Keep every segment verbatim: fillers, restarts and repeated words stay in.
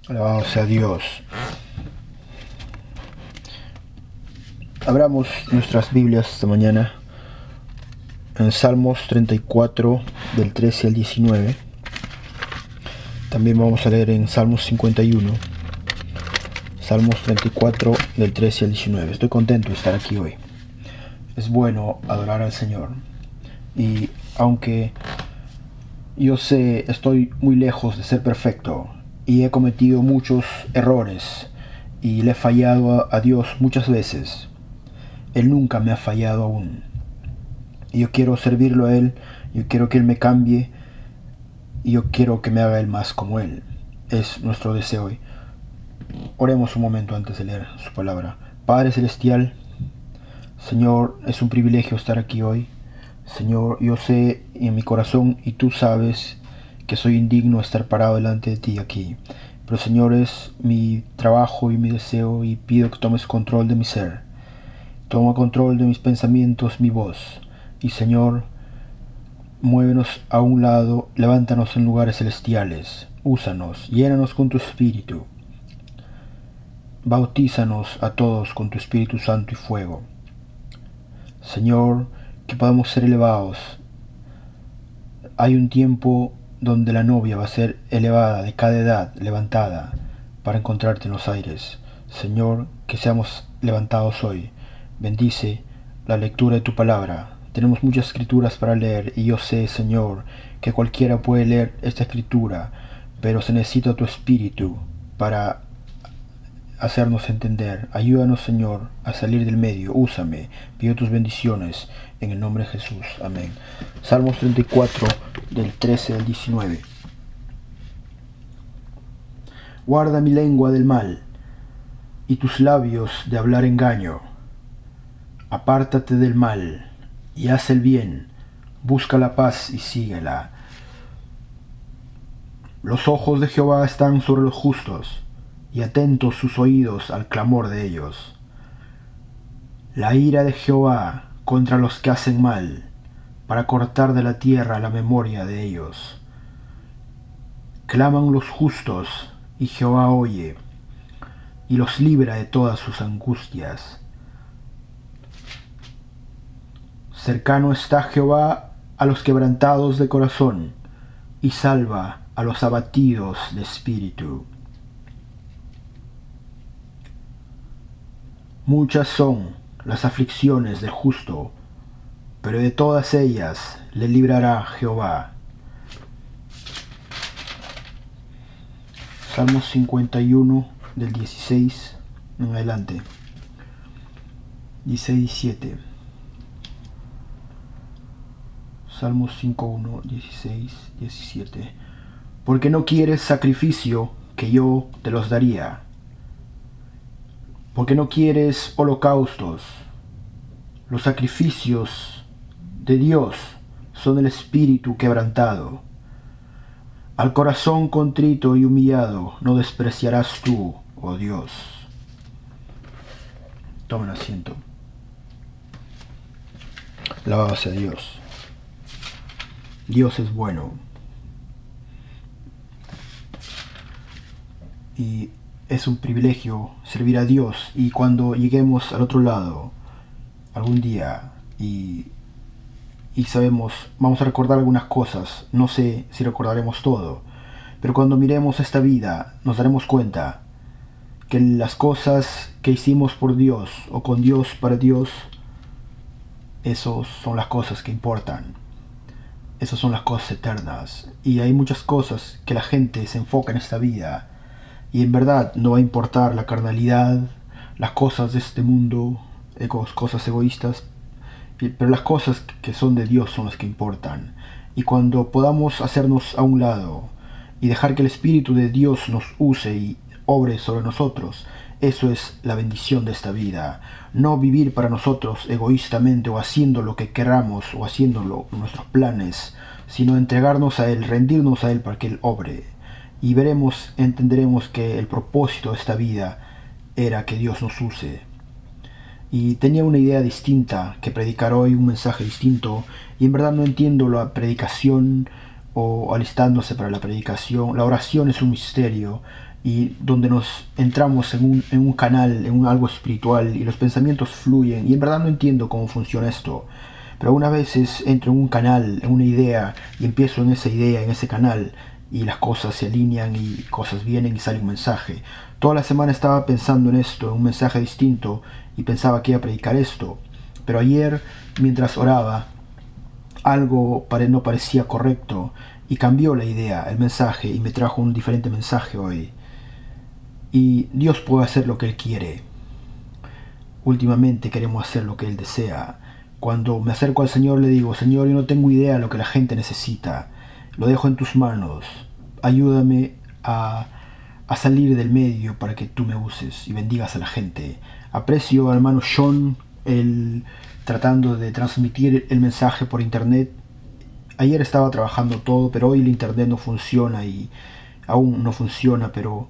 Alabado sea Dios. Abramos nuestras Biblias esta mañana en Salmos treinta y cuatro, del trece al diecinueve. También vamos a leer en Salmos cincuenta y uno. Salmos treinta y cuatro, del trece al diecinueve. Estoy contento de estar aquí hoy. Es bueno adorar al Señor. Y aunque yo sé, estoy muy lejos de ser perfecto y he cometido muchos errores y le he fallado a, a Dios muchas veces, Él nunca me ha fallado aún. Y yo quiero servirlo a Él, yo quiero que Él me cambie y yo quiero que me haga Él más como Él. Es nuestro deseo hoy. Oremos un momento antes de leer su palabra. Padre Celestial, Señor, es un privilegio estar aquí hoy. Señor, yo sé en mi corazón y tú sabes que soy indigno de estar parado delante de ti aquí. Pero Señor, es mi trabajo y mi deseo y pido que tomes control de mi ser. Toma control de mis pensamientos, mi voz. Y Señor, muévenos a un lado, levántanos en lugares celestiales. Úsanos, llénanos con tu Espíritu. Bautízanos a todos con tu Espíritu Santo y fuego. Señor, que podamos ser elevados. Hay un tiempo donde la novia va a ser elevada de cada edad, levantada, para encontrarte en los aires. Señor, que seamos levantados hoy. Bendice la lectura de tu palabra. Tenemos muchas escrituras para leer y yo sé, Señor, que cualquiera puede leer esta escritura, pero se necesita tu Espíritu para hacernos entender. Ayúdanos, Señor, a salir del medio. Úsame. Pido tus bendiciones en el nombre de Jesús. Amén. Salmos treinta y cuatro, del trece al diecinueve. Guarda mi lengua del mal y tus labios de hablar engaño. Apártate del mal y haz el bien. Busca la paz y síguela. Los ojos de Jehová están sobre los justos, y atentos sus oídos al clamor de ellos. La ira de Jehová contra los que hacen mal, para cortar de la tierra la memoria de ellos. Claman los justos, y Jehová oye, y los libra de todas sus angustias. Cercano está Jehová a los quebrantados de corazón, y salva a los abatidos de espíritu. Muchas son las aflicciones del justo, pero de todas ellas le librará Jehová. Salmos cincuenta y uno, del dieciséis en adelante. dieciséis y siete. Salmos cincuenta y uno, dieciséis, diecisiete. Porque no quieres sacrificio, que yo te los daría. Porque no quieres holocaustos. Los sacrificios de Dios son el espíritu quebrantado. Al corazón contrito y humillado no despreciarás tú, oh Dios. Tomen asiento. Alabado sea Dios. Dios es bueno. Y es un privilegio servir a Dios, y cuando lleguemos al otro lado algún día y, y sabemos, vamos a recordar algunas cosas, no sé si recordaremos todo, pero cuando miremos esta vida nos daremos cuenta que las cosas que hicimos por Dios o con Dios para Dios, esas son las cosas que importan, esas son las cosas eternas. Y hay muchas cosas que la gente se enfoca en esta vida y en verdad no va a importar la carnalidad, las cosas de este mundo, cosas egoístas, pero las cosas que son de Dios son las que importan. Y cuando podamos hacernos a un lado y dejar que el Espíritu de Dios nos use y obre sobre nosotros, eso es la bendición de esta vida. No vivir para nosotros egoístamente o haciendo lo que queramos o haciendo nuestros planes, sino entregarnos a Él, rendirnos a Él para que Él obre. Y veremos, entenderemos que el propósito de esta vida era que Dios nos use. Y tenía una idea distinta, que predicar hoy un mensaje distinto, y en verdad no entiendo la predicación o alistándose para la predicación. La oración es un misterio, y donde nos entramos en un, en un canal, en un algo espiritual y los pensamientos fluyen y en verdad no entiendo cómo funciona esto. Pero una veces entro en un canal, en una idea y empiezo en esa idea, en ese canal y las cosas se alinean y cosas vienen y sale un mensaje. Toda la semana estaba pensando en esto, en un mensaje distinto y pensaba que iba a predicar esto. Pero ayer, mientras oraba, algo no parecía correcto y cambió la idea, el mensaje, y me trajo un diferente mensaje hoy. Y Dios puede hacer lo que Él quiere. Últimamente queremos hacer lo que Él desea. Cuando me acerco al Señor le digo: Señor, yo no tengo idea de lo que la gente necesita. Lo dejo en tus manos. Ayúdame a, a salir del medio para que tú me uses y bendigas a la gente. Aprecio al hermano Sean, el tratando de transmitir el mensaje por internet. Ayer estaba trabajando todo, pero hoy el internet no funciona y aún no funciona, pero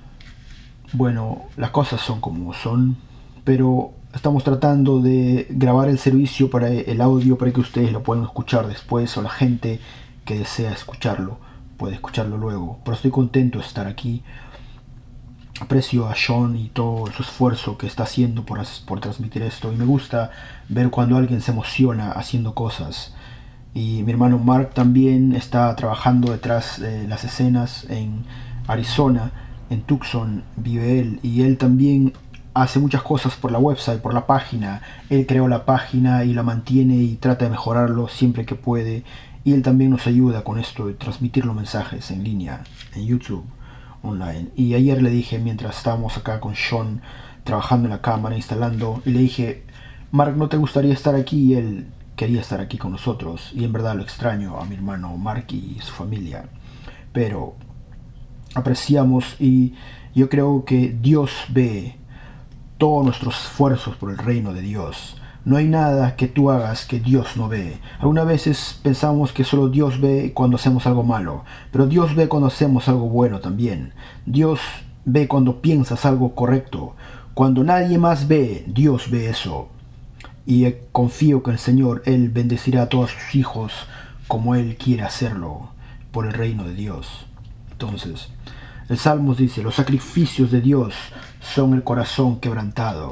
bueno, las cosas son como son. Pero estamos tratando de grabar el servicio para el audio para que ustedes lo puedan escuchar después, o la gente que desea escucharlo puede escucharlo luego. Pero estoy contento de estar aquí. Aprecio a Sean y todo su esfuerzo que está haciendo por, por transmitir esto. Y me gusta ver cuando alguien se emociona haciendo cosas. Y mi hermano Mark también está trabajando detrás de las escenas en Arizona, en Tucson vive él. Y él también hace muchas cosas por la website, por la página. Él creó la página y la mantiene y trata de mejorarlo siempre que puede. Y él también nos ayuda con esto de transmitir los mensajes en línea, en YouTube, online. Y ayer le dije, mientras estábamos acá con Sean trabajando en la cámara, instalando, y le dije: Mark, ¿no te gustaría estar aquí? Y él quería estar aquí con nosotros. Y en verdad lo extraño a mi hermano Mark y su familia. Pero apreciamos, y yo creo que Dios ve todos nuestros esfuerzos por el reino de Dios. No hay nada que tú hagas que Dios no ve. Algunas veces pensamos que solo Dios ve cuando hacemos algo malo, pero Dios ve cuando hacemos algo bueno también. Dios ve cuando piensas algo correcto. Cuando nadie más ve, Dios ve eso. Y confío que el Señor, Él bendecirá a todos sus hijos como Él quiere hacerlo por el reino de Dios. Entonces, el Salmos dice: los sacrificios de Dios son el corazón quebrantado.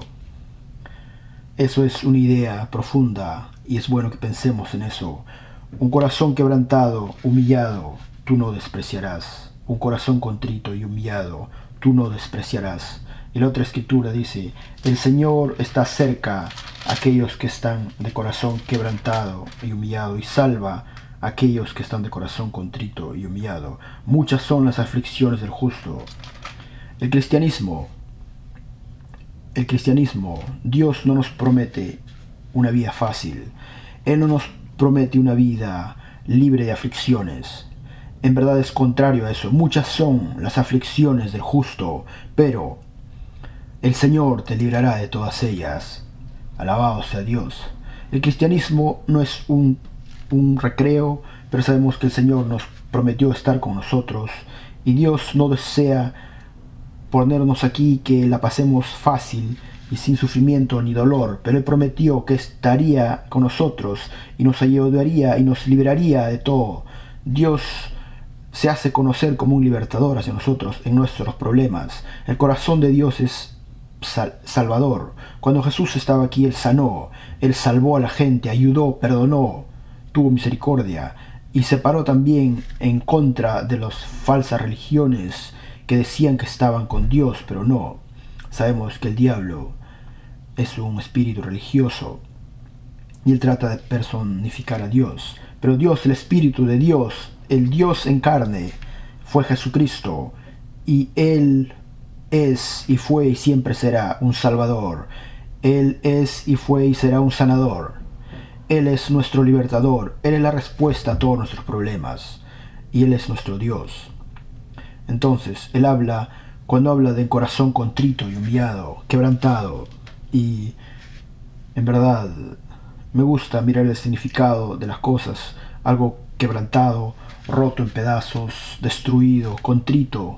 Eso es una idea profunda y es bueno que pensemos en eso. Un corazón quebrantado, humillado, tú no despreciarás. Un corazón contrito y humillado, tú no despreciarás. Y la otra escritura dice: el Señor está cerca a aquellos que están de corazón quebrantado y humillado, y salva a aquellos que están de corazón contrito y humillado. Muchas son las aflicciones del justo. El cristianismo El cristianismo, Dios no nos promete una vida fácil. Él no nos promete una vida libre de aflicciones. En verdad es contrario a eso. Muchas son las aflicciones del justo, pero el Señor te librará de todas ellas. Alabado sea Dios. El cristianismo no es un, un recreo, pero sabemos que el Señor nos prometió estar con nosotros. Y Dios no desea ponernos aquí que la pasemos fácil y sin sufrimiento ni dolor, pero Él prometió que estaría con nosotros y nos ayudaría y nos liberaría de todo. Dios se hace conocer como un libertador hacia nosotros en nuestros problemas. El corazón de Dios es sal- salvador. Cuando Jesús estaba aquí, Él sanó, Él salvó a la gente, ayudó, perdonó, tuvo misericordia y se paró también en contra de las falsas religiones que decían que estaban con Dios, pero no. Sabemos que el diablo es un espíritu religioso y él trata de personificar a Dios. Pero Dios, el Espíritu de Dios, el Dios en carne, fue Jesucristo, y Él es y fue y siempre será un Salvador. Él es y fue y será un sanador. Él es nuestro libertador. Él es la respuesta a todos nuestros problemas, y Él es nuestro Dios. Entonces, Él habla, cuando habla de corazón contrito y humillado, quebrantado, y en verdad me gusta mirar el significado de las cosas. Algo quebrantado, roto en pedazos, destruido, contrito,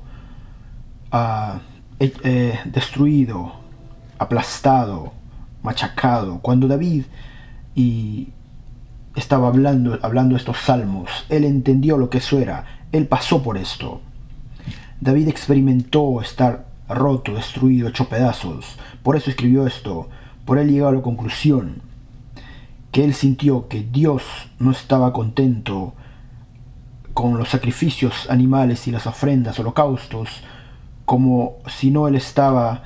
uh, eh, eh, destruido, aplastado, machacado. Cuando David y estaba hablando, hablando estos salmos, él entendió lo que eso era. Él pasó por esto. David experimentó estar roto, destruido, hecho pedazos. Por eso escribió esto. Por él llegó a la conclusión que él sintió que Dios no estaba contento con los sacrificios animales y las ofrendas, holocaustos, como si no él estaba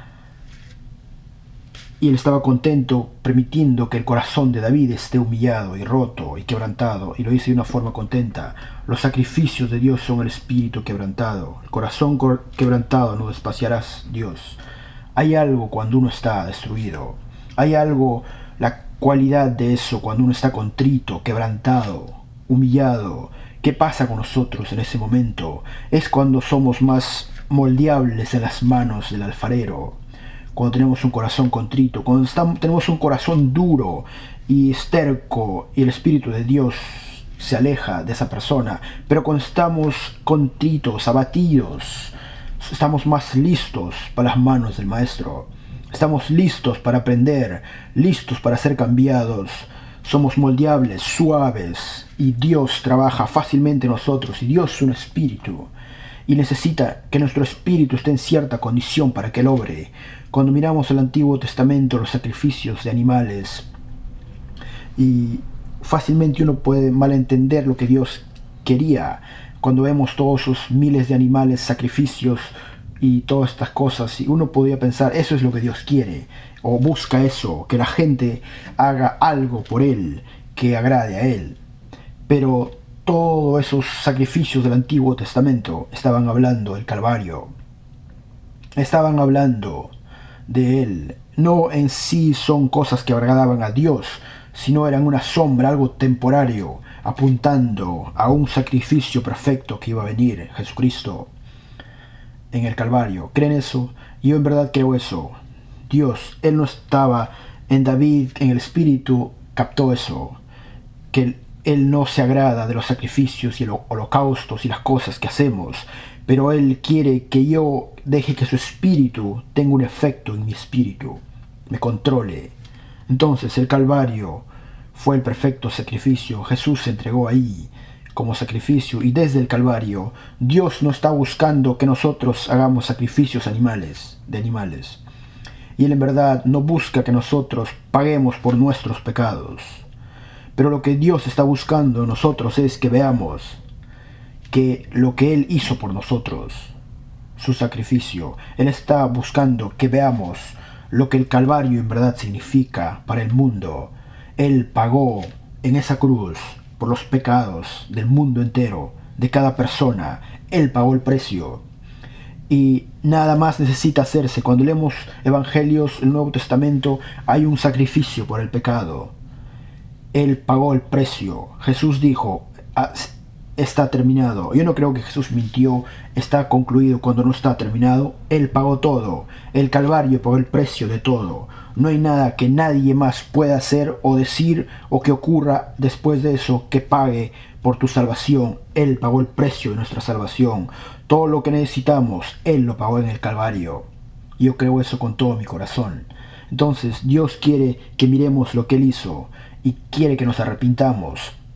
y él estaba contento permitiendo que el corazón de David esté humillado y roto y quebrantado, y lo hizo de una forma contenta. Los sacrificios de Dios son el espíritu quebrantado. El corazón quebrantado no despreciarás, Dios. Hay algo cuando uno está destruido. Hay algo, la cualidad de eso cuando uno está contrito, quebrantado, humillado. ¿Qué pasa con nosotros en ese momento? Es cuando somos más moldeables en las manos del alfarero. Cuando tenemos un corazón contrito, cuando estamos, tenemos un corazón duro y esterco y el Espíritu de Dios se aleja de esa persona. Pero cuando estamos contritos, abatidos, estamos más listos para las manos del Maestro. Estamos listos para aprender, listos para ser cambiados. Somos moldeables, suaves, y Dios trabaja fácilmente en nosotros. Y Dios es un espíritu y necesita que nuestro espíritu esté en cierta condición para que Él obre. Cuando miramos el Antiguo Testamento, los sacrificios de animales, y fácilmente uno puede malentender lo que Dios quería. Cuando vemos todos esos miles de animales, sacrificios y todas estas cosas, y uno podría pensar, eso es lo que Dios quiere, o busca eso, que la gente haga algo por Él, que agrade a Él. Pero todos esos sacrificios del Antiguo Testamento estaban hablando del Calvario. Estaban hablando de Él. No en sí son cosas que agradaban a Dios, sino eran una sombra, algo temporario, apuntando a un sacrificio perfecto que iba a venir, Jesucristo, en el Calvario. ¿Creen eso? Yo en verdad creo eso. Dios, Él no estaba en David, en el Espíritu, captó eso, que Él, él no se agrada de los sacrificios y los holocaustos y las cosas que hacemos, pero Él quiere que yo deje que su espíritu tenga un efecto en mi espíritu, me controle. Entonces el Calvario fue el perfecto sacrificio. Jesús se entregó ahí como sacrificio, y desde el Calvario Dios no está buscando que nosotros hagamos sacrificios animales, de animales. Y Él en verdad no busca que nosotros paguemos por nuestros pecados. Pero lo que Dios está buscando en nosotros es que veamos que lo que Él hizo por nosotros, su sacrificio, Él está buscando que veamos lo que el Calvario en verdad significa para el mundo. Él pagó en esa cruz por los pecados del mundo entero, de cada persona. Él pagó el precio. Y nada más necesita hacerse. Cuando leemos Evangelios, el Nuevo Testamento, hay un sacrificio por el pecado. Él pagó el precio. Jesús dijo, está terminado. Yo no creo que Jesús mintió, está concluido cuando no está terminado. Él pagó todo. El Calvario pagó el precio de todo. No hay nada que nadie más pueda hacer o decir o que ocurra después de eso que pague por tu salvación. Él pagó el precio de nuestra salvación. Todo lo que necesitamos, Él lo pagó en el Calvario. Yo creo eso con todo mi corazón. Entonces Dios quiere que miremos lo que Él hizo y quiere que nos arrepintamos.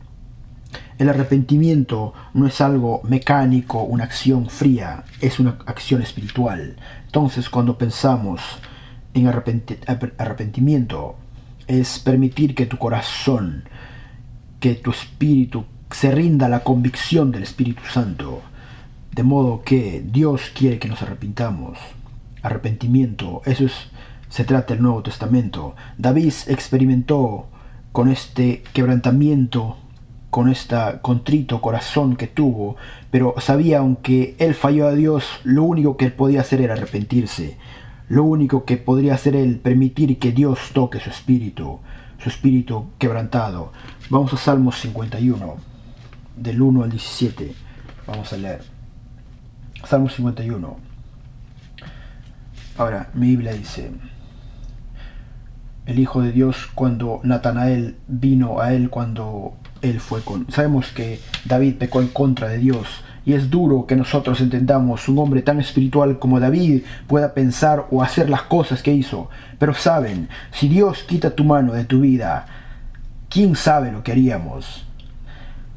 El arrepentimiento no es algo mecánico, una acción fría, es una acción espiritual. Entonces cuando pensamos en arrepenti- arrepentimiento, es permitir que tu corazón, que tu espíritu se rinda a la convicción del Espíritu Santo. De modo que Dios quiere que nos arrepintamos. Arrepentimiento, eso es, se trata del Nuevo Testamento. David experimentó con este quebrantamiento, con este contrito corazón que tuvo, pero sabía, aunque él falló a Dios, lo único que él podía hacer era arrepentirse. Lo único que podría hacer él, permitir que Dios toque su espíritu, su espíritu quebrantado. Vamos a Salmos cincuenta y uno, del uno al diecisiete. Vamos a leer. Salmos cincuenta y uno. Ahora, mi Biblia dice: el Hijo de Dios, cuando Natanael vino a él, cuando él fue con... Sabemos que David pecó en contra de Dios, y es duro que nosotros entendamos un hombre tan espiritual como David pueda pensar o hacer las cosas que hizo. Pero saben, si Dios quita tu mano de tu vida, ¿quién sabe lo que haríamos?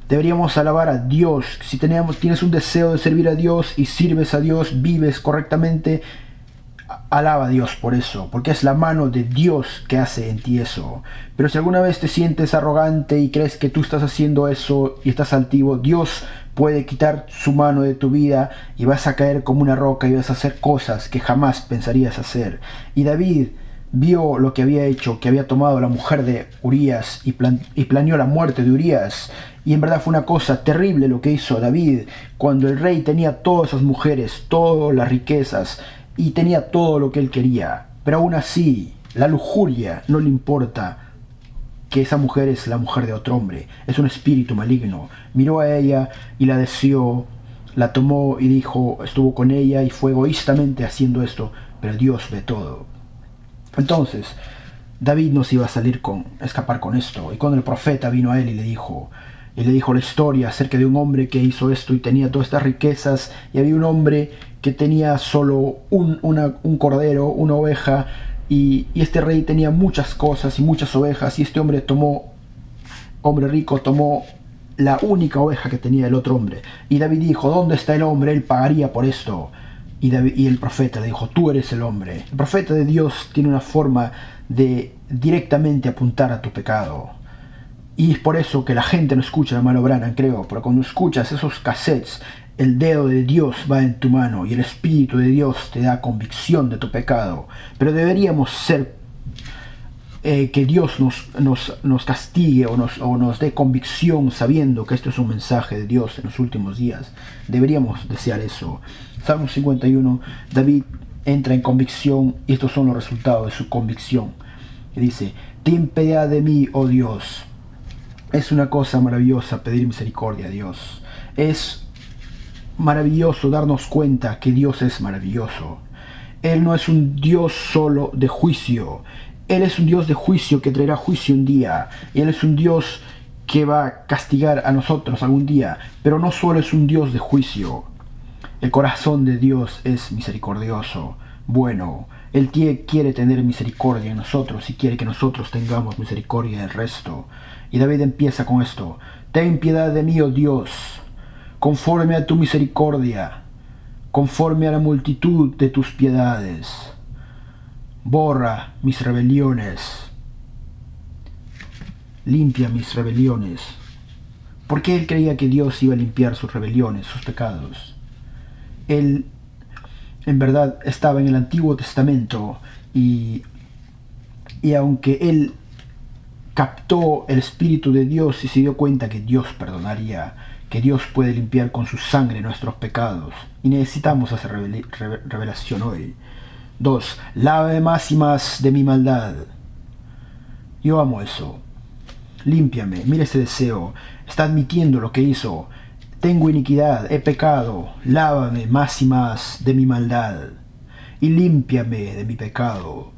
Deberíamos alabar a Dios. Si tenemos, tienes un deseo de servir a Dios y sirves a Dios, vives correctamente, alaba a Dios por eso, porque es la mano de Dios que hace en ti eso. Pero si alguna vez te sientes arrogante y crees que tú estás haciendo eso y estás altivo, Dios puede quitar su mano de tu vida y vas a caer como una roca y vas a hacer cosas que jamás pensarías hacer. Y David vio lo que había hecho, que había tomado a la mujer de Urías y, plan- y planeó la muerte de Urías. Y en verdad fue una cosa terrible lo que hizo David, cuando el rey tenía todas esas mujeres, todas las riquezas, y tenía todo lo que él quería. Pero aún así, la lujuria no le importa que esa mujer es la mujer de otro hombre. Es un espíritu maligno. Miró a ella y la deseó, la tomó y dijo, estuvo con ella y fue egoístamente haciendo esto. Pero Dios ve todo. Entonces, David no se iba a salir con, a escapar con esto. Y cuando el profeta vino a él y le dijo, y le dijo la historia acerca de un hombre que hizo esto y tenía todas estas riquezas, y había un hombre que tenía solo un, una, un cordero, una oveja, y, y este rey tenía muchas cosas y muchas ovejas, y este hombre tomó, hombre rico, tomó la única oveja que tenía el otro hombre. Y David dijo, ¿dónde está el hombre? Él pagaría por esto. Y, David, y el profeta le dijo, tú eres el hombre. El profeta de Dios tiene una forma de directamente apuntar a tu pecado. Y es por eso que la gente no escucha a Hermano Branham, creo. Pero cuando escuchas esos cassettes, el dedo de Dios va en tu mano y el Espíritu de Dios te da convicción de tu pecado. Pero deberíamos ser, eh, que Dios nos, nos, nos castigue o nos, o nos dé convicción sabiendo que esto es un mensaje de Dios en los últimos días. Deberíamos desear eso. Salmo cincuenta y uno, David entra en convicción y estos son los resultados de su convicción. Y dice, ten piedad de mí, oh Dios. Es una cosa maravillosa pedir misericordia a Dios. Es maravilloso darnos cuenta que Dios es maravilloso. Él no es un Dios solo de juicio. Él es un Dios de juicio que traerá juicio un día. Él es un Dios que va a castigar a nosotros algún día. Pero no solo es un Dios de juicio. El corazón de Dios es misericordioso, bueno. Él quiere tener misericordia en nosotros y quiere que nosotros tengamos misericordia del resto. Y David empieza con esto. Ten piedad de mí, oh Dios, conforme a tu misericordia, conforme a la multitud de tus piedades. Borra mis rebeliones, limpia mis rebeliones. Porque él creía que Dios iba a limpiar sus rebeliones, sus pecados. Él en verdad estaba en el Antiguo Testamento y, y aunque él captó el Espíritu de Dios y se dio cuenta que Dios perdonaría, que Dios puede limpiar con su sangre nuestros pecados, y necesitamos esa revelación hoy. Dos, lávame más y más de mi maldad. Yo amo eso. Límpiame, mira ese deseo, está admitiendo lo que hizo. Tengo iniquidad, he pecado, lávame más y más de mi maldad, y límpiame de mi pecado.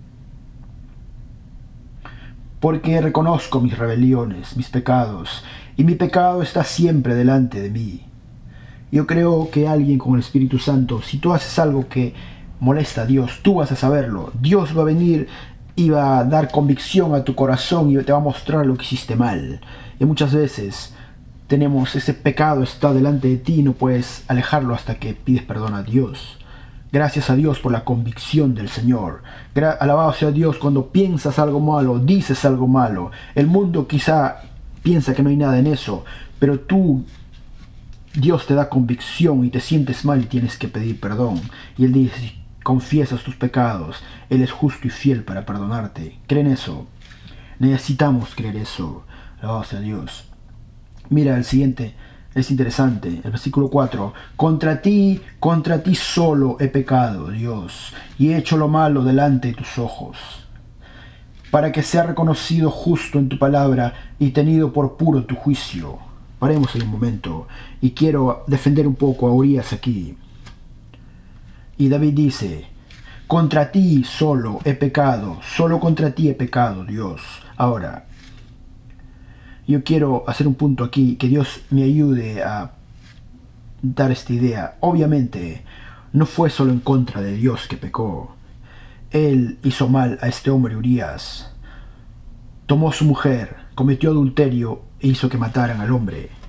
Porque reconozco mis rebeliones, mis pecados, y mi pecado está siempre delante de mí. Yo creo que alguien con el Espíritu Santo, si tú haces algo que molesta a Dios, tú vas a saberlo. Dios va a venir y va a dar convicción a tu corazón y te va a mostrar lo que hiciste mal. Y muchas veces tenemos ese pecado, está delante de ti y no puedes alejarlo hasta que pides perdón a Dios. Gracias a Dios por la convicción del Señor. Gra- Alabado sea Dios cuando piensas algo malo, dices algo malo. El mundo quizá piensa que no hay nada en eso, pero tú, Dios te da convicción y te sientes mal y tienes que pedir perdón. Y Él dice, si confiesas tus pecados, Él es justo y fiel para perdonarte. ¿Creen eso? Necesitamos creer eso. Alabado sea Dios. Mira el siguiente, es interesante, el versículo cuatro. Contra ti, contra ti solo he pecado, Dios, y he hecho lo malo delante de tus ojos, para que sea reconocido justo en tu palabra y tenido por puro tu juicio. Paremos ahí un momento, y quiero defender un poco a Urías aquí. Y David dice, contra ti solo he pecado, solo contra ti he pecado, Dios. Ahora, yo quiero hacer un punto aquí, que Dios me ayude a dar esta idea. Obviamente, no fue solo en contra de Dios que pecó. Él hizo mal a este hombre Urías. Tomó a su mujer, cometió adulterio e hizo que mataran al hombre.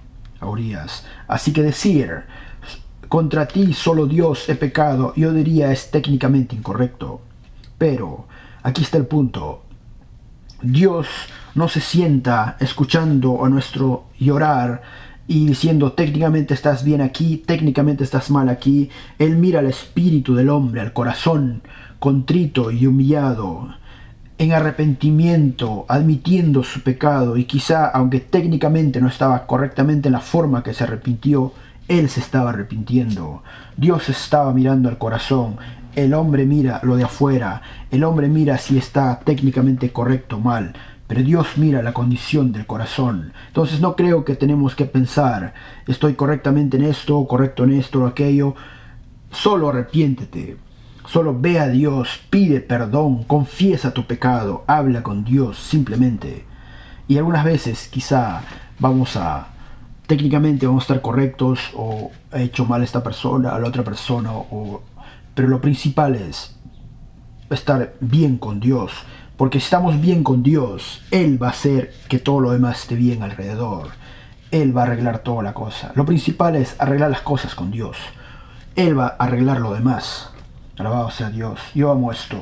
a Urías. Así que decir, contra ti solo Dios he pecado, yo diría es técnicamente incorrecto. Pero aquí está el punto. Dios no se sienta escuchando a nuestro llorar y diciendo técnicamente estás bien aquí, técnicamente estás mal aquí. Él mira al espíritu del hombre, al corazón contrito y humillado, en arrepentimiento, admitiendo su pecado, y quizá, aunque técnicamente no estaba correctamente en la forma que se arrepintió, él se estaba arrepintiendo. Dios estaba mirando al corazón. El hombre mira lo de afuera, el hombre mira si está técnicamente correcto o mal, pero Dios mira la condición del corazón. Entonces no creo que tenemos que pensar, estoy correctamente en esto, correcto en esto o aquello. Solo arrepiéntete, solo ve a Dios, pide perdón, confiesa tu pecado, habla con Dios simplemente. Y algunas veces quizá vamos a, técnicamente vamos a estar correctos, o he hecho mal a esta persona, a la otra persona, o... pero lo principal es estar bien con Dios, porque si estamos bien con Dios, Él va a hacer que todo lo demás esté bien alrededor. Él va a arreglar toda la cosa. Lo principal es arreglar las cosas con Dios. Él va a arreglar lo demás. Alabado sea Dios. Yo amo esto.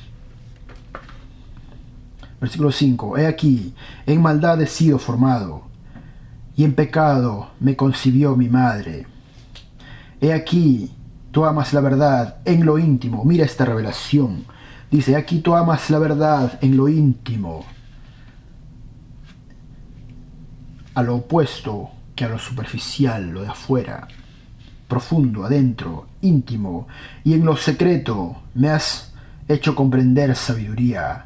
Versículo cinco. He aquí, en maldad he sido formado, y en pecado me concibió mi madre. He aquí, tú amas la verdad en lo íntimo. Mira esta revelación. Dice, aquí tú amas la verdad en lo íntimo. A lo opuesto que a lo superficial, lo de afuera. Profundo, adentro, íntimo. Y en lo secreto me has hecho comprender sabiduría.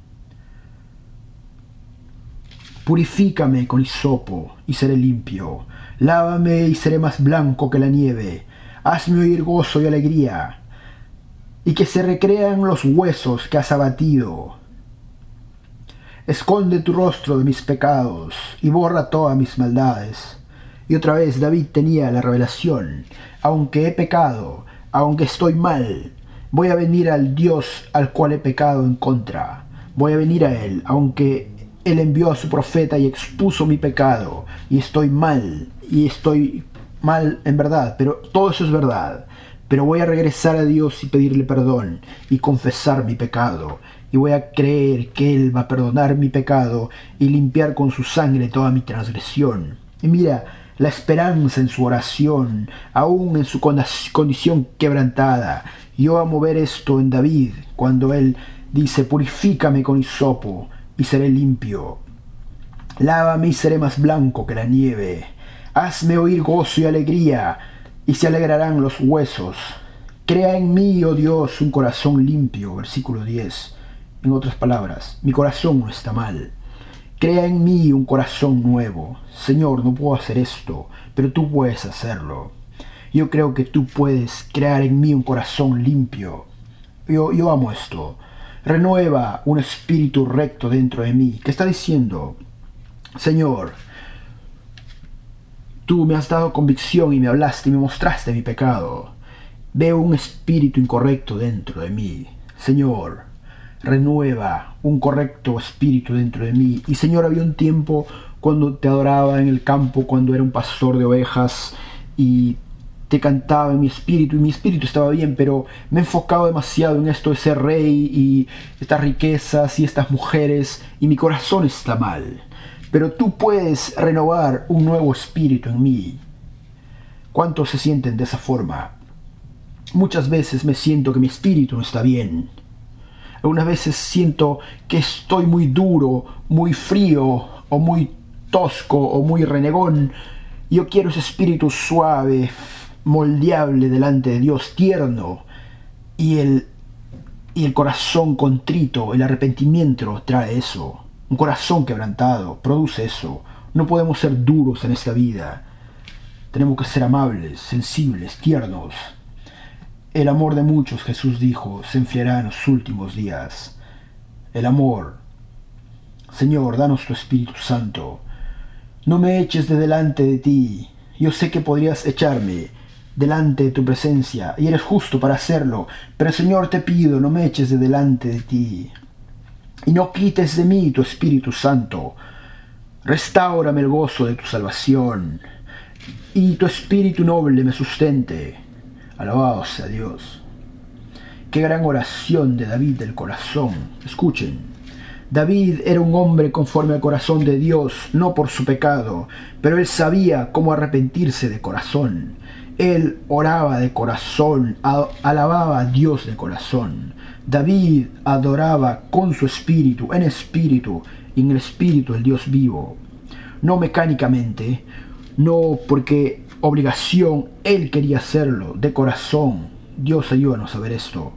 Purifícame con hisopo y seré limpio. Lávame y seré más blanco que la nieve. Hazme oír gozo y alegría, y que se recrean los huesos que has abatido. Esconde tu rostro de mis pecados y borra todas mis maldades. Y otra vez David tenía la revelación. Aunque he pecado, aunque estoy mal, voy a venir al Dios al cual he pecado en contra. Voy a venir a Él, aunque Él envió a su profeta y expuso mi pecado, y estoy mal, y estoy mal en verdad, pero todo eso es verdad. Pero voy a regresar a Dios y pedirle perdón y confesar mi pecado, y voy a creer que Él va a perdonar mi pecado y limpiar con su sangre toda mi transgresión. Y mira la esperanza en su oración, aún en su condición quebrantada. Yo amo ver esto en David, cuando él dice, purifícame con hisopo y seré limpio. Lávame y seré más blanco que la nieve. Hazme oír gozo y alegría, y se alegrarán los huesos. Crea en mí, oh Dios, un corazón limpio. Versículo diez. En otras palabras, mi corazón no está mal. Crea en mí un corazón nuevo. Señor, no puedo hacer esto, pero tú puedes hacerlo. Yo creo que tú puedes crear en mí un corazón limpio. Yo, yo amo esto. Renueva un espíritu recto dentro de mí. ¿Qué está diciendo? Señor, tú me has dado convicción y me hablaste y me mostraste mi pecado. Veo un espíritu incorrecto dentro de mí. Señor, renueva un correcto espíritu dentro de mí. Y Señor, había un tiempo cuando te adoraba en el campo, cuando era un pastor de ovejas y te cantaba en mi espíritu, y mi espíritu estaba bien, pero me he enfocado demasiado en esto de ser rey y estas riquezas y estas mujeres, y mi corazón está mal. Pero tú puedes renovar un nuevo espíritu en mí. ¿Cuántos se sienten de esa forma? Muchas veces me siento que mi espíritu no está bien. Algunas veces siento que estoy muy duro, muy frío, o muy tosco, o muy renegón. Yo quiero ese espíritu suave, moldeable delante de Dios, tierno. Y el, y el corazón contrito, el arrepentimiento trae eso. Un corazón quebrantado produce eso. No podemos ser duros en esta vida. Tenemos que ser amables, sensibles, tiernos. El amor de muchos, Jesús dijo, se enfriará en los últimos días. El amor. Señor, danos tu Espíritu Santo. No me eches de delante de ti. Yo sé que podrías echarme delante de tu presencia, y eres justo para hacerlo. Pero Señor, te pido, no me eches de delante de ti. Y no quites de mí tu Espíritu Santo. Restáurame el gozo de tu salvación. y tu espíritu noble me sustente. Alabado sea Dios. Qué gran oración de David del corazón. Escuchen. David era un hombre conforme al corazón de Dios, no por su pecado, pero él sabía cómo arrepentirse de corazón. Él oraba de corazón, alababa a Dios de corazón. David adoraba con su espíritu, en espíritu, y en el espíritu del Dios vivo. No mecánicamente, no porque obligación, él quería hacerlo, de corazón. Dios, ayúdanos a ver esto.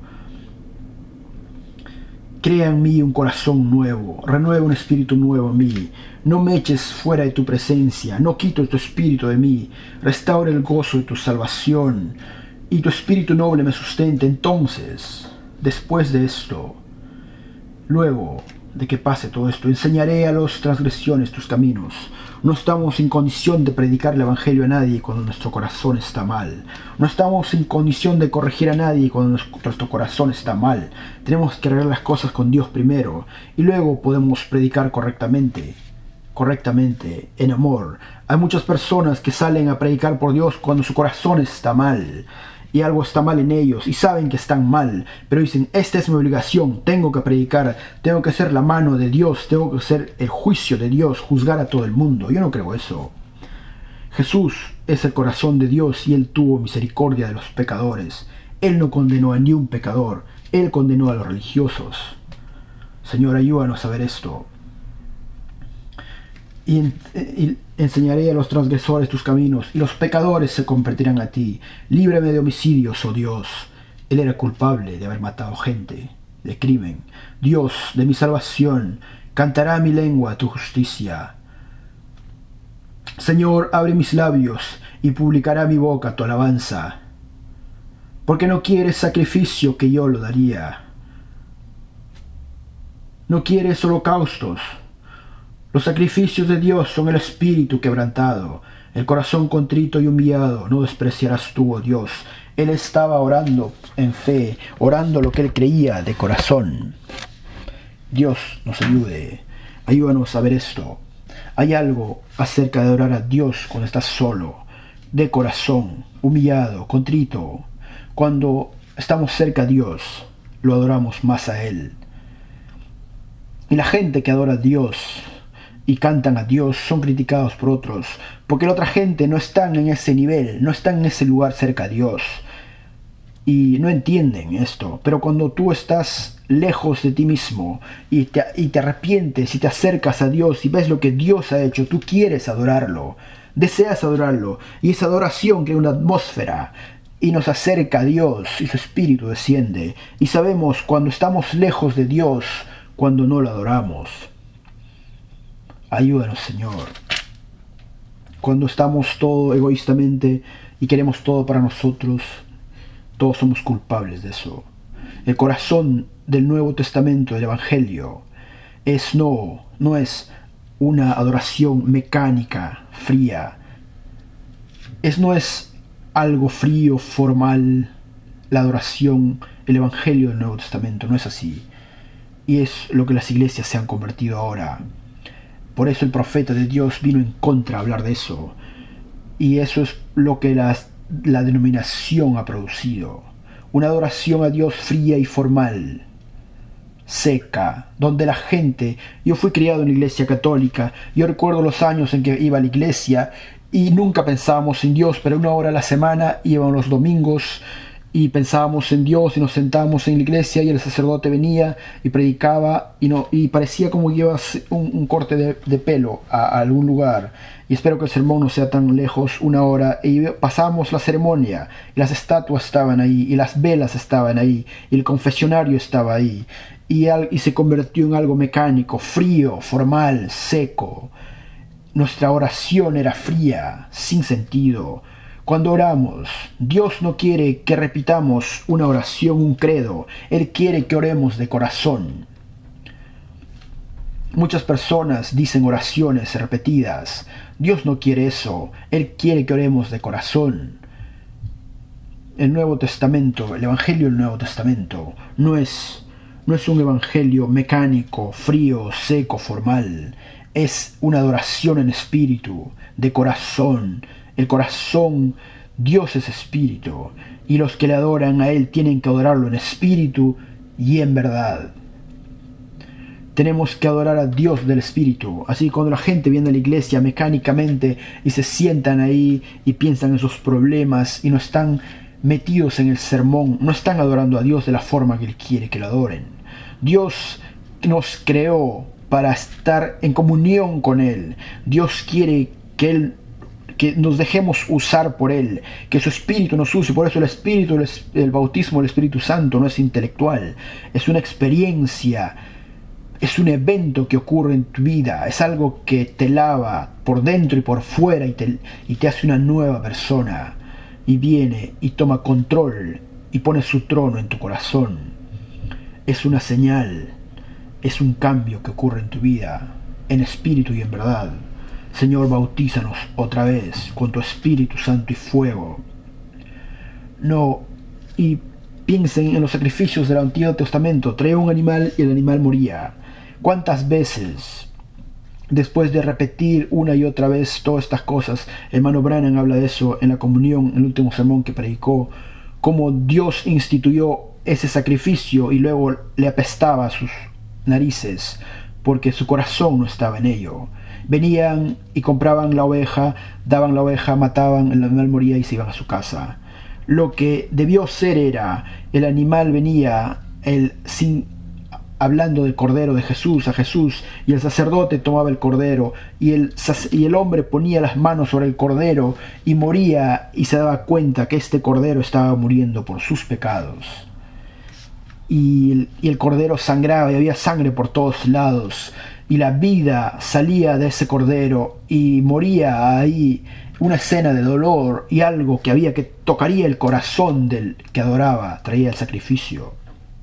Crea en mí un corazón nuevo, renueva un espíritu nuevo en mí. No me eches fuera de tu presencia, no quites tu espíritu de mí. Restaura el gozo de tu salvación y tu espíritu noble me sustente. Entonces, después de esto, luego de que pase todo esto, enseñaré a los transgresiones tus caminos. No estamos en condición de predicar el evangelio a nadie cuando nuestro corazón está mal. No estamos en condición de corregir a nadie cuando nuestro corazón está mal. Tenemos que arreglar las cosas con Dios primero y luego podemos predicar correctamente, correctamente, en amor. Hay muchas personas que salen a predicar por Dios cuando su corazón está mal y algo está mal en ellos y saben que están mal, pero dicen, esta es mi obligación, tengo que predicar, tengo que ser la mano de Dios, tengo que ser el juicio de Dios, juzgar a todo el mundo. Yo no creo eso. Jesús es el corazón de Dios y Él tuvo misericordia de los pecadores. Él no condenó a ni un pecador, Él condenó a los religiosos. Señor, ayúdanos a ver esto. Y, en, y enseñaré a los transgresores tus caminos, y los pecadores se convertirán a ti. Líbrame de homicidios, oh Dios. Él era culpable de haber matado gente, de crimen. Dios, de mi salvación, cantará mi lengua tu justicia. Señor, abre mis labios, y publicará mi boca tu alabanza. Porque no quieres sacrificio, que yo lo daría. No quieres holocaustos. Los sacrificios de Dios son el espíritu quebrantado, el corazón contrito y humillado. No despreciarás tú, oh Dios. Él estaba orando en fe, orando lo que él creía de corazón. Dios nos ayude. Ayúdanos a ver esto. Hay algo acerca de adorar a Dios cuando estás solo, de corazón, humillado, contrito. Cuando estamos cerca a Dios, lo adoramos más a Él. Y la gente que adora a Dios y cantan a Dios son criticados por otros, porque la otra gente no están en ese nivel, no están en ese lugar cerca a Dios y no entienden esto. Pero cuando tú estás lejos de ti mismo y te, y te arrepientes y te acercas a Dios y ves lo que Dios ha hecho, tú quieres adorarlo, deseas adorarlo, y esa adoración crea una atmósfera y nos acerca a Dios y su espíritu desciende, y sabemos cuando estamos lejos de Dios, cuando no lo adoramos. Ayúdanos, Señor. Cuando estamos todo egoístamente y queremos todo para nosotros, todos somos culpables de eso. El corazón del Nuevo Testamento, del Evangelio, es no, no es una adoración mecánica, fría. Es no es algo frío, formal, la adoración, el Evangelio del Nuevo Testamento, no es así. Y es lo que las iglesias se han convertido ahora. Por eso el profeta de Dios vino en contra a hablar de eso. Y eso es lo que la, la denominación ha producido. Una adoración a Dios fría y formal, seca, donde la gente... Yo fui criado en la iglesia católica. Yo recuerdo los años en que iba a la iglesia y nunca pensábamos en Dios, pero una hora a la semana íbamos los domingos y pensábamos en Dios y nos sentábamos en la iglesia y el sacerdote venía y predicaba y, no, y parecía como que llevas un, un corte de, de pelo a, a algún lugar. Y espero que el sermón no sea tan lejos, una hora, y pasamos la ceremonia y las estatuas estaban ahí y las velas estaban ahí y el confesionario estaba ahí y, al, y se convirtió en algo mecánico, frío, formal, seco. Nuestra oración era fría, sin sentido. Cuando oramos, Dios no quiere que repitamos una oración, un credo. Él quiere que oremos de corazón. Muchas personas dicen oraciones repetidas. Dios no quiere eso. Él quiere que oremos de corazón. El Nuevo Testamento, el Evangelio del Nuevo Testamento, no es, no es un evangelio mecánico, frío, seco, formal. Es una adoración en espíritu, de corazón. el corazón. Dios es espíritu, y los que le adoran a Él tienen que adorarlo en espíritu y en verdad. Tenemos que adorar a Dios del espíritu. Así que cuando la gente viene a la iglesia mecánicamente y se sientan ahí y piensan en sus problemas y no están metidos en el sermón, no están adorando a Dios de la forma que Él quiere que lo adoren. Dios nos creó para estar en comunión con Él. Dios quiere que Él que nos dejemos usar por Él, que su Espíritu nos use. Por eso el Espíritu, el, el bautismo del Espíritu Santo no es intelectual, es una experiencia, es un evento que ocurre en tu vida, es algo que te lava por dentro y por fuera y te, y te hace una nueva persona, y viene y toma control y pone su trono en tu corazón. Es una señal, es un cambio que ocurre en tu vida, en espíritu y en verdad. Señor, bautízanos otra vez con tu Espíritu Santo y fuego. No, y piensen en los sacrificios del Antiguo Testamento. Traía un animal y el animal moría. ¿Cuántas veces, después de repetir una y otra vez todas estas cosas, hermano Branham habla de eso en la comunión, en el último sermón que predicó, cómo Dios instituyó ese sacrificio y luego le apestaba a sus narices porque su corazón no estaba en ello? Venían y compraban la oveja, daban la oveja, mataban, el animal moría y se iban a su casa. Lo que debió ser era, el animal venía, el, sin, hablando del cordero de Jesús, a Jesús, y el sacerdote tomaba el cordero, y el, y el hombre ponía las manos sobre el cordero, y moría, y se daba cuenta que este cordero estaba muriendo por sus pecados. Y el, y el cordero sangraba, y había sangre por todos lados, y la vida salía de ese cordero y moría ahí, una escena de dolor y algo que había que tocaría el corazón del que adoraba, traía el sacrificio.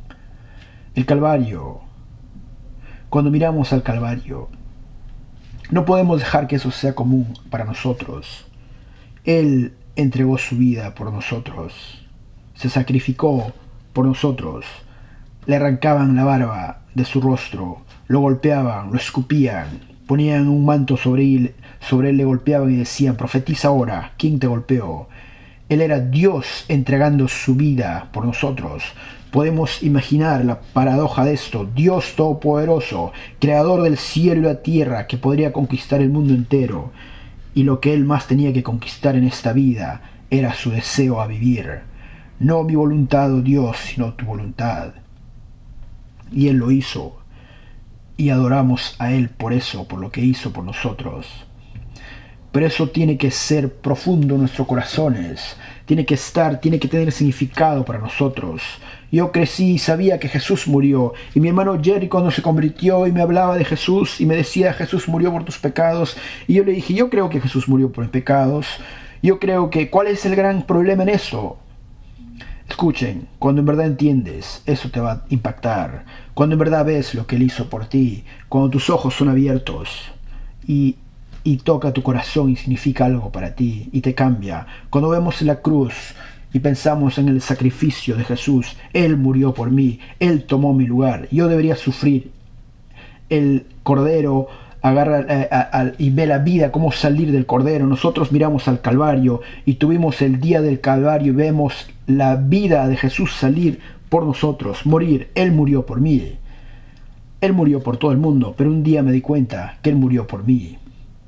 El Calvario. Cuando miramos al Calvario, no podemos dejar que eso sea común para nosotros. Él entregó su vida por nosotros, se sacrificó por nosotros, le arrancaban la barba de su rostro, lo golpeaban, lo escupían, ponían un manto sobre él, sobre él le golpeaban y decían: profetiza ahora, ¿quién te golpeó? Él era Dios entregando su vida por nosotros. Podemos imaginar la paradoja de esto: Dios todopoderoso, creador del cielo y la tierra, que podría conquistar el mundo entero, y lo que él más tenía que conquistar en esta vida era su deseo a vivir. No mi voluntad, oh Dios, sino tu voluntad. Y él lo hizo. Y adoramos a Él por eso, por lo que hizo por nosotros. Pero eso tiene que ser profundo en nuestros corazones. Tiene que estar, tiene que tener significado para nosotros. Yo crecí y sabía que Jesús murió. Y mi hermano Jerry, cuando se convirtió y me hablaba de Jesús y me decía: Jesús murió por tus pecados. Y yo le dije: yo creo que Jesús murió por mis pecados. Yo creo que, ¿cuál es el gran problema en eso? Escuchen, cuando en verdad entiendes, eso te va a impactar. Cuando en verdad ves lo que Él hizo por ti, cuando tus ojos son abiertos y, y toca tu corazón y significa algo para ti y te cambia. Cuando vemos la cruz y pensamos en el sacrificio de Jesús, Él murió por mí, Él tomó mi lugar, yo debería sufrir. El Cordero agarra eh, a, a, y ve la vida, cómo salir del Cordero. Nosotros miramos al Calvario y tuvimos el día del Calvario y vemos la vida de Jesús salir por nosotros, morir. Él murió por mí. Él murió por todo el mundo, pero un día me di cuenta que Él murió por mí.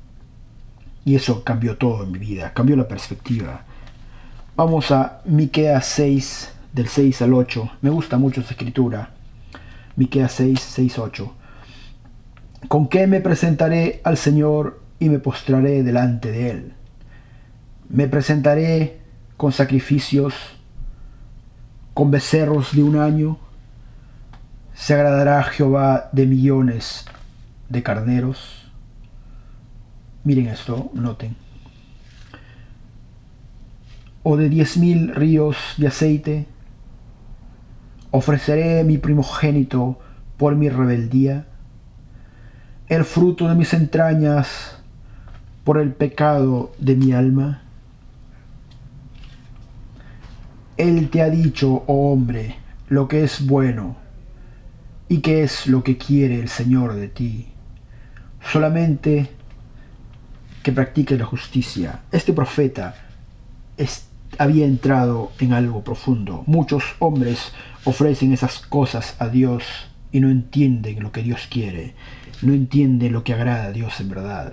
Y eso cambió todo en mi vida, cambió la perspectiva. Vamos a Miqueas seis, del seis al ocho. Me gusta mucho esa escritura. Miqueas seis, seis, ocho. ¿Con qué me presentaré al Señor y me postraré delante de Él? Me presentaré con sacrificios, con becerros de un año. Se agradará a Jehová de millones de carneros. Miren esto, noten. O de diez mil ríos de aceite. Ofreceré mi primogénito por mi rebeldía, el fruto de mis entrañas por el pecado de mi alma. Él te ha dicho, oh hombre, lo que es bueno y qué es lo que quiere el Señor de ti. Solamente que practiques la justicia. Este profeta es, había entrado en algo profundo. Muchos hombres ofrecen esas cosas a Dios y no entienden lo que Dios quiere, no entienden lo que agrada a Dios en verdad.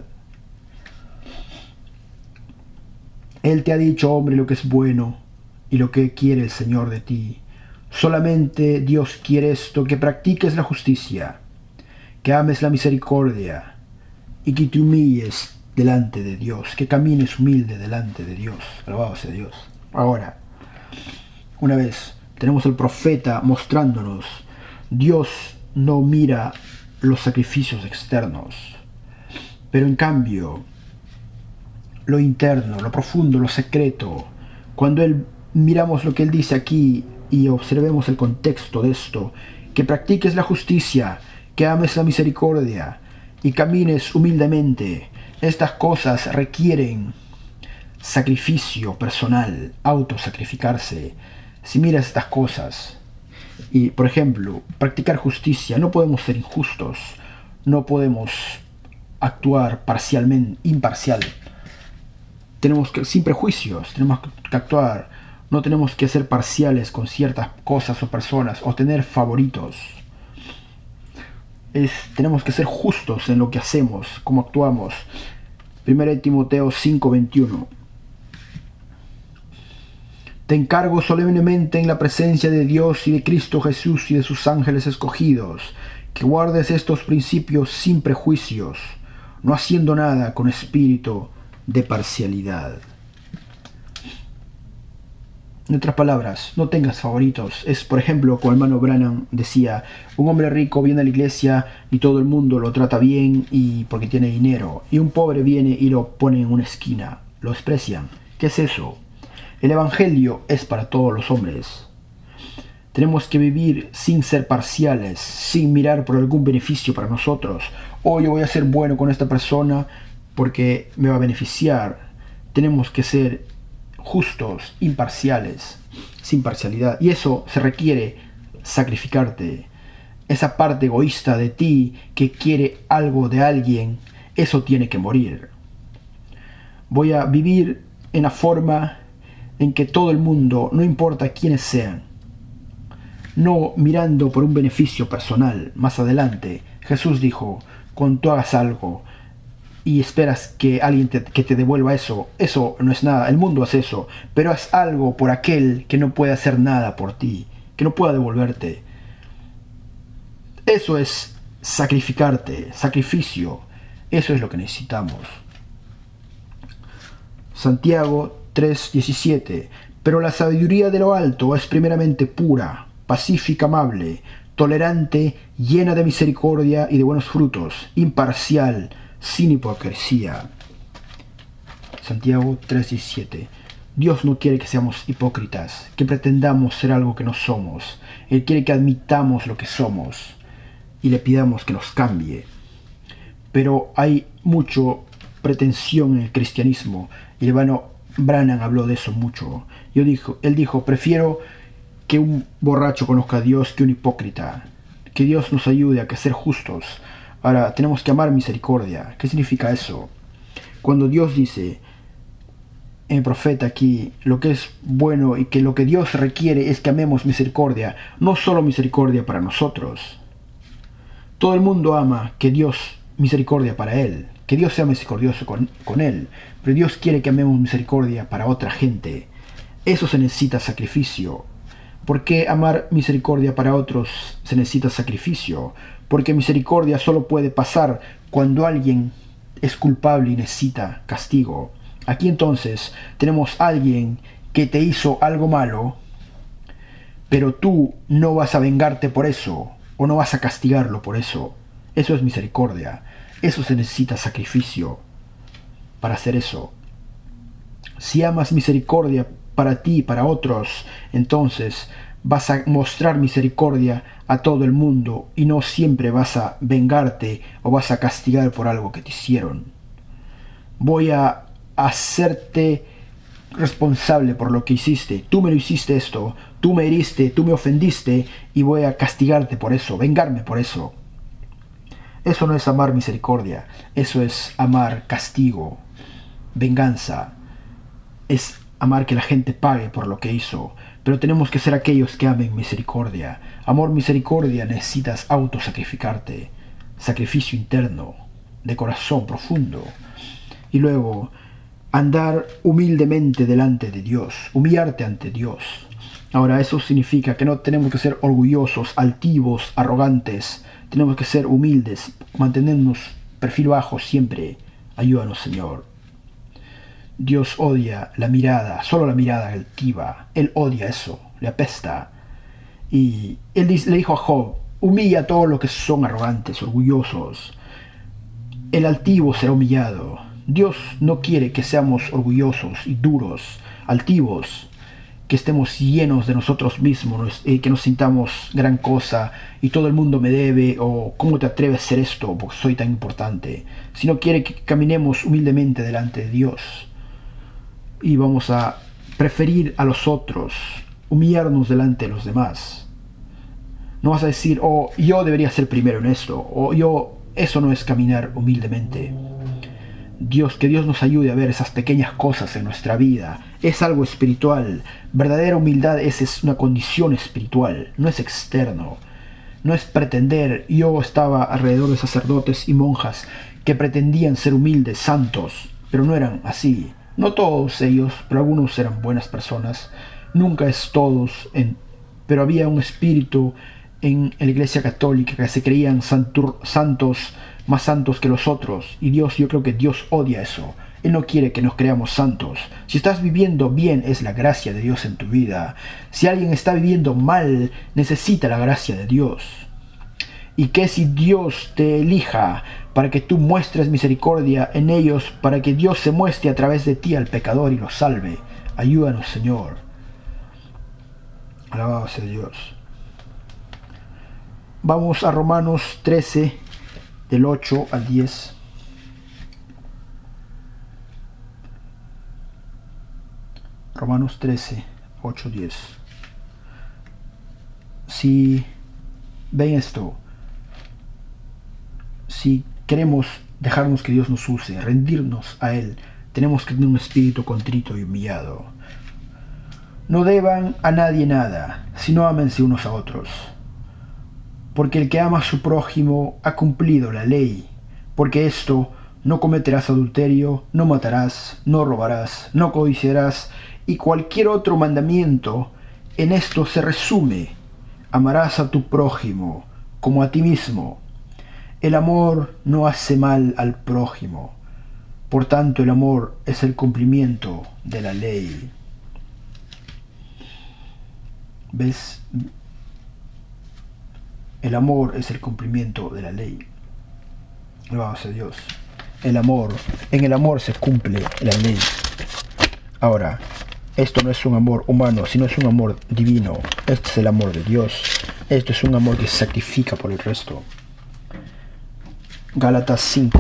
Él te ha dicho, hombre, lo que es bueno y lo que quiere el Señor de ti. Solamente Dios quiere esto, que practiques la justicia, que ames la misericordia y que te humilles delante de Dios, que camines humilde delante de Dios. Alabado sea Dios. Ahora, una vez tenemos el profeta mostrándonos, Dios no mira los sacrificios externos, pero en cambio lo interno, lo profundo, lo secreto. Cuando él miramos lo que él dice aquí y observemos el contexto de esto, que practiques la justicia, que ames la misericordia y camines humildemente. Estas cosas requieren sacrificio personal, autosacrificarse. Si miras estas cosas y, por ejemplo, practicar justicia, no podemos ser injustos, no podemos actuar parcialmente, imparcial. Tenemos que, sin prejuicios, tenemos que actuar, no tenemos que ser parciales con ciertas cosas o personas o tener favoritos. Es, tenemos que ser justos en lo que hacemos, cómo actuamos. Primera de Timoteo cinco veintiuno. Te encargo solemnemente en la presencia de Dios y de Cristo Jesús y de sus ángeles escogidos, que guardes estos principios sin prejuicios, no haciendo nada con espíritu de parcialidad. En otras palabras, no tengas favoritos. Es, por ejemplo, como el hermano Branham decía, un hombre rico viene a la iglesia y todo el mundo lo trata bien y porque tiene dinero. Y un pobre viene y lo pone en una esquina. Lo desprecian. ¿Qué es eso? El evangelio es para todos los hombres. Tenemos que vivir sin ser parciales, sin mirar por algún beneficio para nosotros. Oh, yo voy a ser bueno con esta persona porque me va a beneficiar. Tenemos que ser justos, imparciales, sin parcialidad. Y eso se requiere sacrificarte. Esa parte egoísta de ti que quiere algo de alguien, eso tiene que morir. Voy a vivir en la forma en que todo el mundo, no importa quiénes sean, no mirando por un beneficio personal. Más adelante, Jesús dijo, cuando tú hagas algo y esperas que alguien te, que te devuelva eso, eso no es nada, el mundo hace eso, pero haz algo por aquel que no puede hacer nada por ti, que no pueda devolverte. Eso es sacrificarte, sacrificio, eso es lo que necesitamos. Santiago tres diecisiete. Pero la sabiduría de lo alto es primeramente pura, pacífica, amable, tolerante, llena de misericordia y de buenos frutos, imparcial, sin hipocresía. Santiago tres diecisiete. Dios no quiere que seamos hipócritas, que pretendamos ser algo que no somos. Él quiere que admitamos lo que somos y le pidamos que nos cambie. Pero hay mucho pretensión en el cristianismo y el hermano Branham habló de eso mucho. Yo dijo, él dijo, prefiero que un borracho conozca a Dios que un hipócrita. Que Dios nos ayude a ser justos. Ahora, tenemos que amar misericordia. ¿Qué significa eso? Cuando Dios dice en el profeta aquí lo que es bueno y que lo que Dios requiere es que amemos misericordia, no solo misericordia para nosotros. Todo el mundo ama que Dios misericordia para él, que Dios sea misericordioso con, con él, pero Dios quiere que amemos misericordia para otra gente. Eso se necesita sacrificio. ¿Por qué amar misericordia para otros se necesita sacrificio? Porque misericordia solo puede pasar cuando alguien es culpable y necesita castigo. Aquí entonces tenemos a alguien que te hizo algo malo, pero tú no vas a vengarte por eso, o no vas a castigarlo por eso. Eso es misericordia. Eso se necesita sacrificio para hacer eso. Si amas misericordia para ti y para otros, entonces vas a mostrar misericordia a todo el mundo y no siempre vas a vengarte o vas a castigar por algo que te hicieron. Voy a hacerte responsable por lo que hiciste. Tú me lo hiciste esto, tú me heriste, tú me ofendiste y voy a castigarte por eso, vengarme por eso. Eso no es amar misericordia, eso es amar castigo. venganza, es amar que la gente pague por lo que hizo, pero tenemos que ser aquellos que amen misericordia. Amor, misericordia, necesitas autosacrificarte, sacrificio interno, de corazón profundo. Y luego, andar humildemente delante de Dios, humillarte ante Dios. Ahora, eso significa que no tenemos que ser orgullosos, altivos, arrogantes. Tenemos que ser humildes, mantenernos perfil bajo siempre. Ayúdanos, Señor. Dios odia la mirada, solo la mirada altiva. Él odia eso, le apesta. Y él le dijo a Job, humilla a todos los que son arrogantes, orgullosos. El altivo será humillado. Dios no quiere que seamos orgullosos y duros, altivos, que estemos llenos de nosotros mismos, eh, que nos sintamos gran cosa y todo el mundo me debe, o ¿cómo te atreves a hacer esto porque soy tan importante? Sino quiere que caminemos humildemente delante de Dios y vamos a preferir a los otros, humillarnos delante de los demás. No vas a decir, oh, yo debería ser primero en esto, o yo, eso no es caminar humildemente. Dios, que Dios nos ayude a ver esas pequeñas cosas en nuestra vida. Es algo espiritual. Verdadera humildad es, es una condición espiritual, no es externo. No es pretender. Yo estaba alrededor de sacerdotes y monjas que pretendían ser humildes, santos, pero no eran así. No todos ellos, pero algunos eran buenas personas. Nunca es todos, en, pero había un espíritu en la Iglesia Católica que se creían santur, santos, más santos que los otros. Y Dios, yo creo que Dios odia eso. Él no quiere que nos creamos santos. Si estás viviendo bien, es la gracia de Dios en tu vida. Si alguien está viviendo mal, necesita la gracia de Dios. Y que si Dios te elija para que tú muestres misericordia en ellos, para que Dios se muestre a través de ti al pecador y lo salve. Ayúdanos, Señor. Alabado sea Dios. Vamos a Romanos trece, del ocho al diez. Romanos trece, ocho, diez. Si ven esto, si queremos dejarnos que Dios nos use, rendirnos a Él, tenemos que tener un espíritu contrito y humillado. No deban a nadie nada, sino ámense unos a otros. Porque el que ama a su prójimo ha cumplido la ley. Porque esto, no cometerás adulterio, no matarás, no robarás, no codiciarás, y cualquier otro mandamiento, en esto se resume: amarás a tu prójimo como a ti mismo. El amor no hace mal al prójimo. Por tanto, el amor es el cumplimiento de la ley. ¿Ves? El amor es el cumplimiento de la ley. Alabado sea Dios. El amor, en el amor se cumple la ley. Ahora, esto no es un amor humano, sino es un amor divino. Este es el amor de Dios. Esto es un amor que se sacrifica por el resto. Gálatas cinco,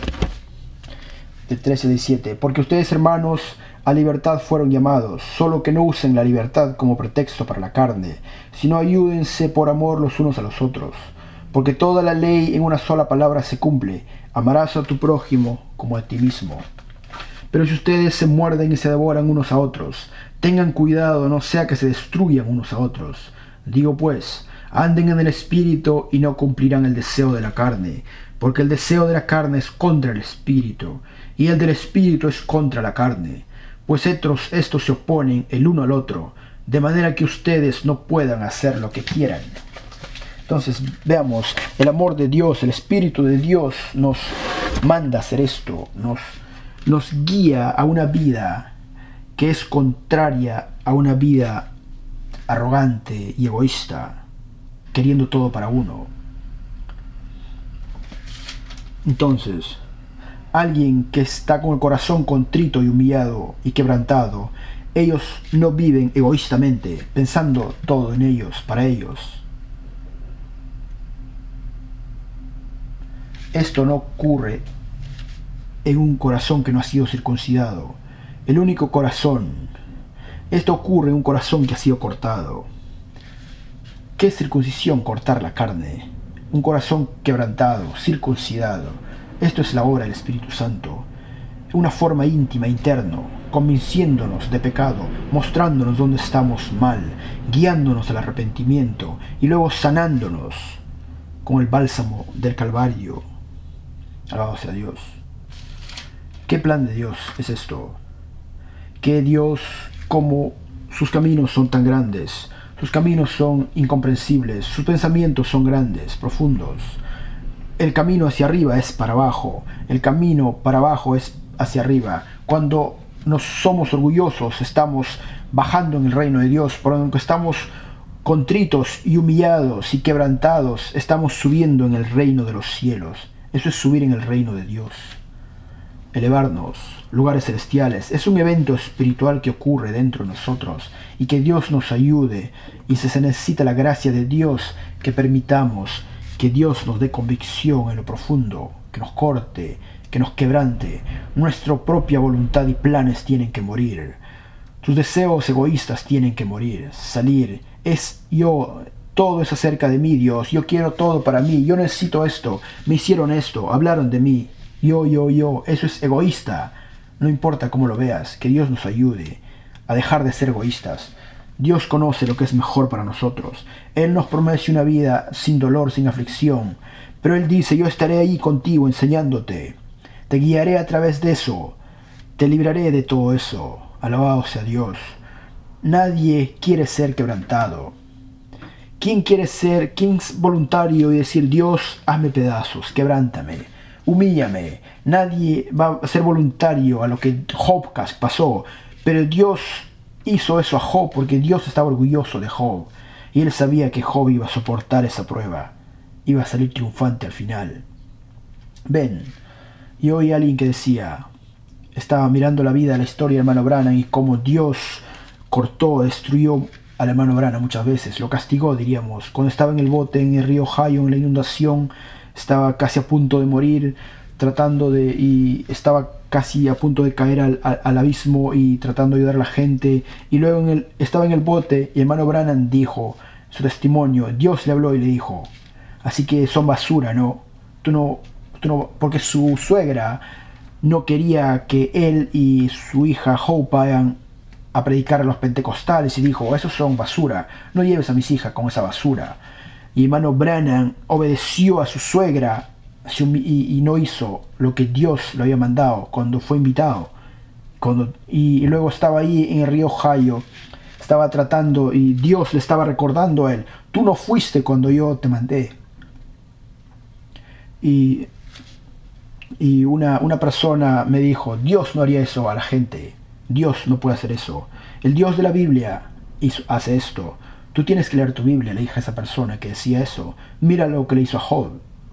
de trece a diecisiete. Porque ustedes, hermanos, a libertad fueron llamados, solo que no usen la libertad como pretexto para la carne, sino ayúdense por amor los unos a los otros. Porque toda la ley en una sola palabra se cumple: amarás a tu prójimo como a ti mismo. Pero si ustedes se muerden y se devoran unos a otros, tengan cuidado, no sea que se destruyan unos a otros. Digo pues, anden en el espíritu y no cumplirán el deseo de la carne, porque el deseo de la carne es contra el espíritu, y el del espíritu es contra la carne. Pues estos, estos se oponen el uno al otro, de manera que ustedes no puedan hacer lo que quieran. Entonces, veamos, el amor de Dios, el Espíritu de Dios nos manda a hacer esto, nos, nos guía a una vida que es contraria a una vida arrogante y egoísta, queriendo todo para uno. Entonces, alguien que está con el corazón contrito y humillado y quebrantado, ellos no viven egoístamente, pensando todo en ellos, para ellos. Esto no ocurre en un corazón que no ha sido circuncidado. El único corazón. Esto ocurre en un corazón que ha sido cortado. ¿Qué es circuncisión? Cortar la carne. Un corazón quebrantado, circuncidado. Esto es la obra del Espíritu Santo. una forma íntima, interna, convenciéndonos de pecado, mostrándonos dónde estamos mal, guiándonos al arrepentimiento y luego sanándonos con el bálsamo del Calvario. Alabado sea Dios. ¿Qué plan de Dios es esto? Que Dios, como sus caminos son tan grandes, sus caminos son incomprensibles, sus pensamientos son grandes, profundos. El camino hacia arriba es para abajo, el camino para abajo es hacia arriba. Cuando nos somos orgullosos, estamos bajando en el reino de Dios. Por lo que estamos contritos y humillados y quebrantados, estamos subiendo en el reino de los cielos. Eso es subir en el reino de Dios. Elevarnos, lugares celestiales, es un evento espiritual que ocurre dentro de nosotros y que Dios nos ayude, y se necesita la gracia de Dios, que permitamos que Dios nos dé convicción en lo profundo, que nos corte, que nos quebrante. Nuestra propia voluntad y planes tienen que morir. Tus deseos egoístas tienen que morir, salir. Es yo, todo es acerca de mí, Dios. Yo quiero todo para mí, yo necesito esto, me hicieron esto, hablaron de mí. Yo, yo, yo, eso es egoísta. No importa cómo lo veas, que Dios nos ayude a dejar de ser egoístas. Dios conoce lo que es mejor para nosotros. Él nos promete una vida sin dolor, sin aflicción. Pero Él dice, yo estaré ahí contigo enseñándote. Te guiaré a través de eso. Te libraré de todo eso. Alabado sea Dios. Nadie quiere ser quebrantado. ¿Quién quiere ser, quién es voluntario y decir, Dios, hazme pedazos, quebrántame, humíllame? Nadie va a ser voluntario a lo que Job pasó. Pero Dios hizo eso a Job porque Dios estaba orgulloso de Job. Y Él sabía que Job iba a soportar esa prueba. Iba a salir triunfante al final. Ven, y oí a alguien que decía, estaba mirando la vida, la historia del hermano Branham y cómo Dios cortó, destruyó al hermano Branham muchas veces, lo castigó, diríamos. Cuando estaba en el bote en el río Ohio, en la inundación, estaba casi a punto de morir, tratando de, y estaba casi a punto de caer al, al, al abismo y tratando de ayudar a la gente. Y luego en el, estaba en el bote y el hermano Branham dijo su testimonio. Dios le habló y le dijo, así que son basura, ¿no? Tú no, tú no, porque su suegra no quería que él y su hija Hope vayan a predicar a los pentecostales y dijo, esos son basura, no lleves a mis hijas con esa basura. Y hermano Branham obedeció a su suegra y, y no hizo lo que Dios le había mandado cuando fue invitado. Cuando, y, y luego estaba ahí en el río Ohio, estaba tratando y Dios le estaba recordando a él, tú no fuiste cuando yo te mandé. Y, y una, una persona me dijo, Dios no haría eso a la gente. Dios no puede hacer eso. El Dios de la Biblia hizo, hace esto. Tú tienes que leer tu Biblia, le dije a esa persona que decía eso. Mira lo que le hizo a Job.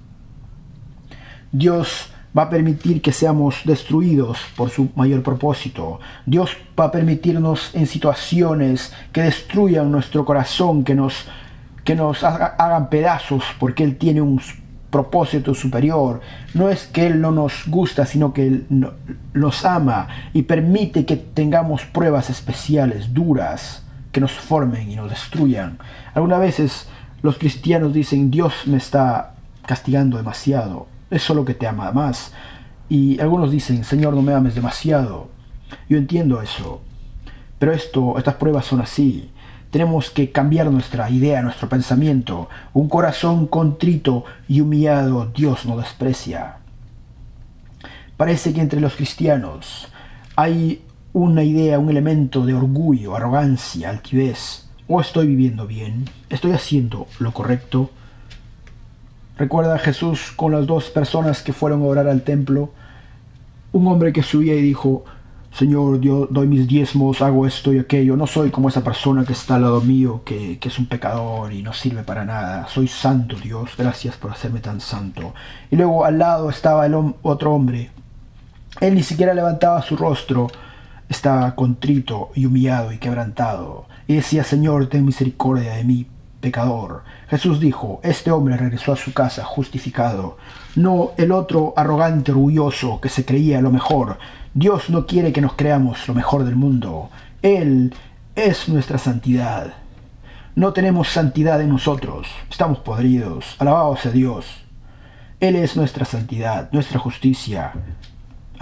Dios va a permitir que seamos destruidos por su mayor propósito. Dios va a permitirnos en situaciones que destruyan nuestro corazón, que nos, que nos hagan pedazos, porque Él tiene un propósito superior. No es que Él no nos gusta, sino que Él no, nos ama y permite que tengamos pruebas especiales, duras, que nos formen y nos destruyan. Algunas veces los cristianos dicen, Dios me está castigando demasiado, es solo que te ama más. Y algunos dicen, Señor, no me ames demasiado. Yo entiendo eso, pero esto, estas pruebas son así. Tenemos que cambiar nuestra idea, nuestro pensamiento. Un corazón contrito y humillado Dios no desprecia. Parece que entre los cristianos hay una idea, un elemento de orgullo, arrogancia, altivez. ¿O estoy viviendo bien? ¿Estoy haciendo lo correcto? Recuerda a Jesús con las dos personas que fueron a orar al templo. Un hombre que subía y dijo, Señor, yo doy mis diezmos, hago esto y aquello. No soy como esa persona que está al lado mío, que, que es un pecador y no sirve para nada. Soy santo, Dios. Gracias por hacerme tan santo. Y luego al lado estaba el hom- otro hombre. Él ni siquiera levantaba su rostro. Estaba contrito y humillado y quebrantado. Y decía, Señor, ten misericordia de mí, pecador. Jesús dijo, este hombre regresó a su casa justificado. No el otro arrogante, orgulloso, que se creía lo mejor. Dios no quiere que nos creamos lo mejor del mundo. Él es nuestra santidad. No tenemos santidad en nosotros. Estamos podridos. Alabado sea Dios. Él es nuestra santidad, nuestra justicia.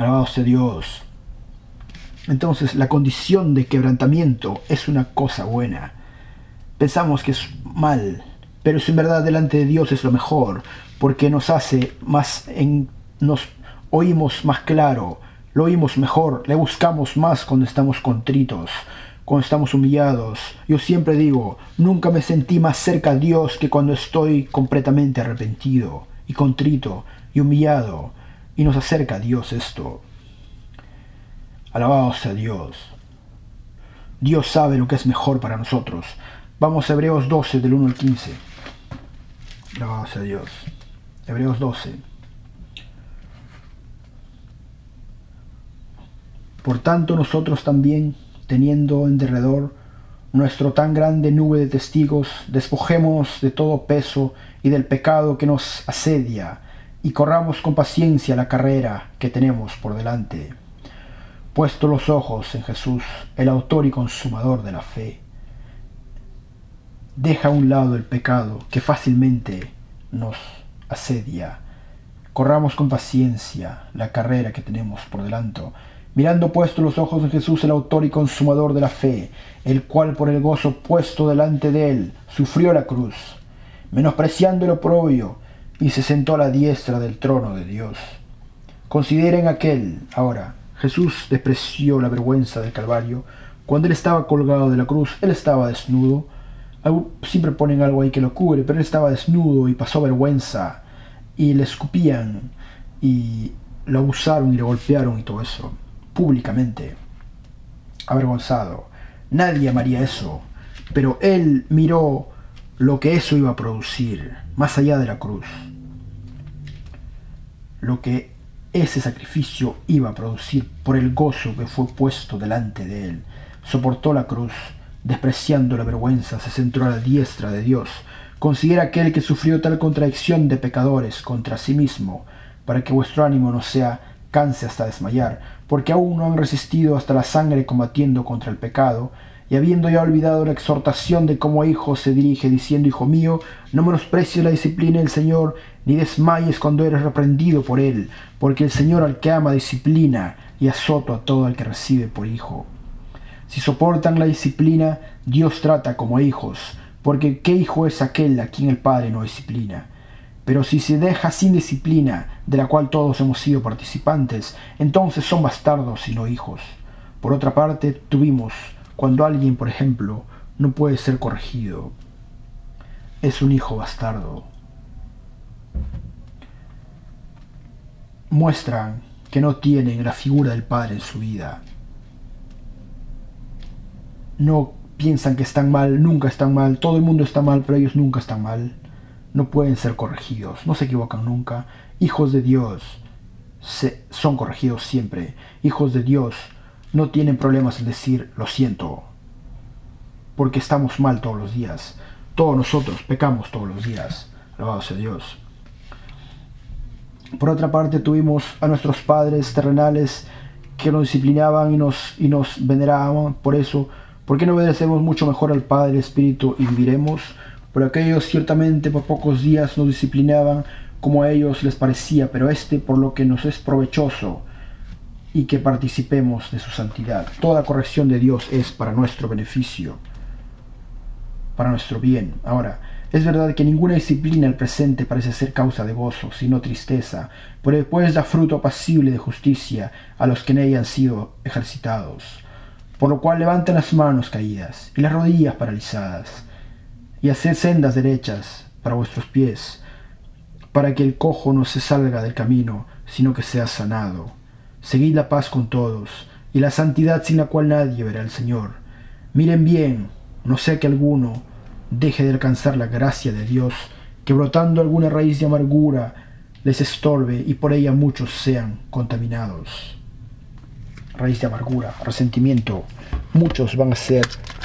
Alabado sea Dios. Entonces, la condición de quebrantamiento es una cosa buena. Pensamos que es mal, pero si en verdad delante de Dios es lo mejor, porque nos hace más, en, nos oímos más claro, lo oímos mejor, le buscamos más cuando estamos contritos, cuando estamos humillados. Yo siempre digo, nunca me sentí más cerca a Dios que cuando estoy completamente arrepentido y contrito y humillado, y nos acerca a Dios esto. Alabado sea Dios. Dios sabe lo que es mejor para nosotros. Vamos a Hebreos doce, del uno al quince. Alabado sea Dios. Hebreos doce. Por tanto, nosotros también, teniendo en derredor nuestro tan grande nube de testigos, despojémonos de todo peso y del pecado que nos asedia, y corramos con paciencia la carrera que tenemos por delante. Puesto los ojos en Jesús, el autor y consumador de la fe, deja a un lado el pecado que fácilmente nos asedia. Corramos con paciencia la carrera que tenemos por delante, mirando puestos los ojos en Jesús, el autor y consumador de la fe, el cual por el gozo puesto delante de él sufrió la cruz, menospreciando el oprobio, y se sentó a la diestra del trono de Dios. Consideren aquel, ahora, Jesús despreció la vergüenza del Calvario. Cuando él estaba colgado de la cruz, él estaba desnudo. Siempre ponen algo ahí que lo cubre, pero él estaba desnudo y pasó vergüenza, y le escupían y lo abusaron y le golpearon y todo eso públicamente, avergonzado. Nadie amaría eso, pero él miró lo que eso iba a producir más allá de la cruz, lo que ese sacrificio iba a producir por el gozo que fue puesto delante de él. Soportó la cruz, despreciando la vergüenza, se sentó a la diestra de Dios. Considera aquel que sufrió tal contradicción de pecadores contra sí mismo, para que vuestro ánimo no sea canse hasta desmayar, porque aún no han resistido hasta la sangre combatiendo contra el pecado, y habiendo ya olvidado la exhortación de cómo a hijo se dirige, diciendo: Hijo mío, no menosprecies la disciplina del Señor, ni desmayes cuando eres reprendido por él, porque el Señor al que ama disciplina, y azota a todo el que recibe por hijo. Si soportan la disciplina, Dios trata como a hijos, porque ¿qué hijo es aquel a quien el Padre no disciplina? Pero si se deja sin disciplina, de la cual todos hemos sido participantes, entonces son bastardos y no hijos. Por otra parte, tuvimos, cuando alguien, por ejemplo, no puede ser corregido, es un hijo bastardo. Muestran que no tienen la figura del Padre en su vida. No piensan que están mal, nunca están mal, todo el mundo está mal, pero ellos nunca están mal. No pueden ser corregidos, no se equivocan nunca. Hijos de Dios se, son corregidos siempre. Hijos de Dios no tienen problemas en decir lo siento, porque estamos mal todos los días. Todos nosotros pecamos todos los días. Alabado sea Dios. Por otra parte, tuvimos a nuestros padres terrenales que nos disciplinaban y nos, y nos veneraban. Por eso, ¿por qué no obedecemos mucho mejor al Padre Espíritu y viviremos? Por aquellos ciertamente por pocos días nos disciplinaban como a ellos les parecía, pero este por lo que nos es provechoso, y que participemos de su santidad. Toda corrección de Dios es para nuestro beneficio, para nuestro bien. Ahora, es verdad que ninguna disciplina al presente parece ser causa de gozo, sino tristeza, pero después da fruto apacible de justicia a los que en ella han sido ejercitados. Por lo cual levanten las manos caídas y las rodillas paralizadas, y haced sendas derechas para vuestros pies, para que el cojo no se salga del camino, sino que sea sanado. Seguid la paz con todos, y la santidad sin la cual nadie verá al Señor. Miren bien, no sea que alguno deje de alcanzar la gracia de Dios, que brotando alguna raíz de amargura les estorbe, y por ella muchos sean contaminados. Raíz de amargura, resentimiento. Muchos van a ser...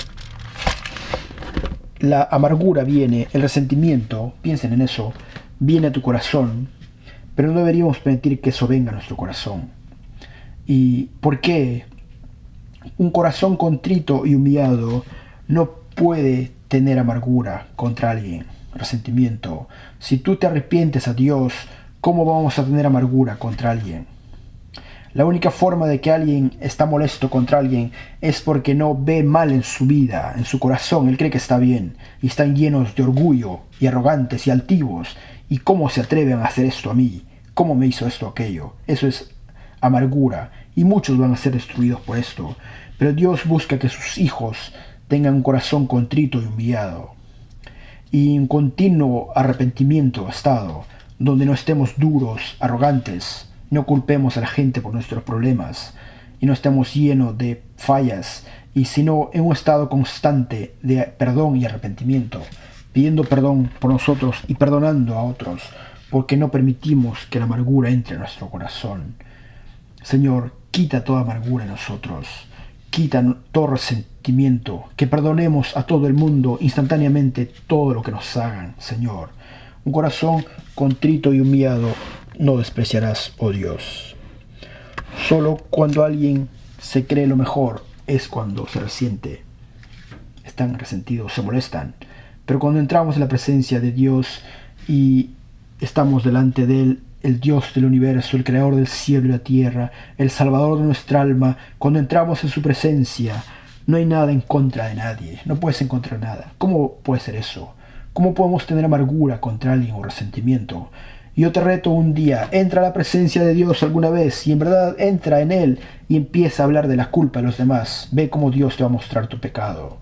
La amargura viene, el resentimiento, piensen en eso, viene a tu corazón, pero no deberíamos permitir que eso venga a nuestro corazón. ¿Y por qué? Un corazón contrito y humillado no puede tener amargura contra alguien, resentimiento. Si tú te arrepientes a Dios, ¿cómo vamos a tener amargura contra alguien? La única forma de que alguien está molesto contra alguien es porque no ve mal en su vida, en su corazón. Él cree que está bien y están llenos de orgullo y arrogantes y altivos. ¿Y cómo se atreven a hacer esto a mí? ¿Cómo me hizo esto aquello? Eso es amargura y muchos van a ser destruidos por esto. Pero Dios busca que sus hijos tengan un corazón contrito y humillado y un continuo arrepentimiento estado, donde no estemos duros, arrogantes, no culpemos a la gente por nuestros problemas y no estemos llenos de fallas, y sino en un estado constante de perdón y arrepentimiento, pidiendo perdón por nosotros y perdonando a otros, porque no permitimos que la amargura entre en nuestro corazón. Señor, quita toda amargura en nosotros, quita todo resentimiento, que perdonemos a todo el mundo instantáneamente todo lo que nos hagan, Señor. Un corazón contrito y humillado no despreciarás, oh Dios. Solo cuando alguien se cree lo mejor es cuando se resiente, están resentidos, se molestan. Pero cuando entramos en la presencia de Dios y estamos delante de Él, el Dios del universo, el creador del cielo y la tierra, el salvador de nuestra alma, cuando entramos en su presencia, no hay nada en contra de nadie, no puedes encontrar nada. ¿Cómo puede ser eso? ¿Cómo podemos tener amargura contra alguien o resentimiento? Yo te reto un día, entra a la presencia de Dios alguna vez y en verdad entra en Él y empieza a hablar de la culpa de los demás. Ve cómo Dios te va a mostrar tu pecado.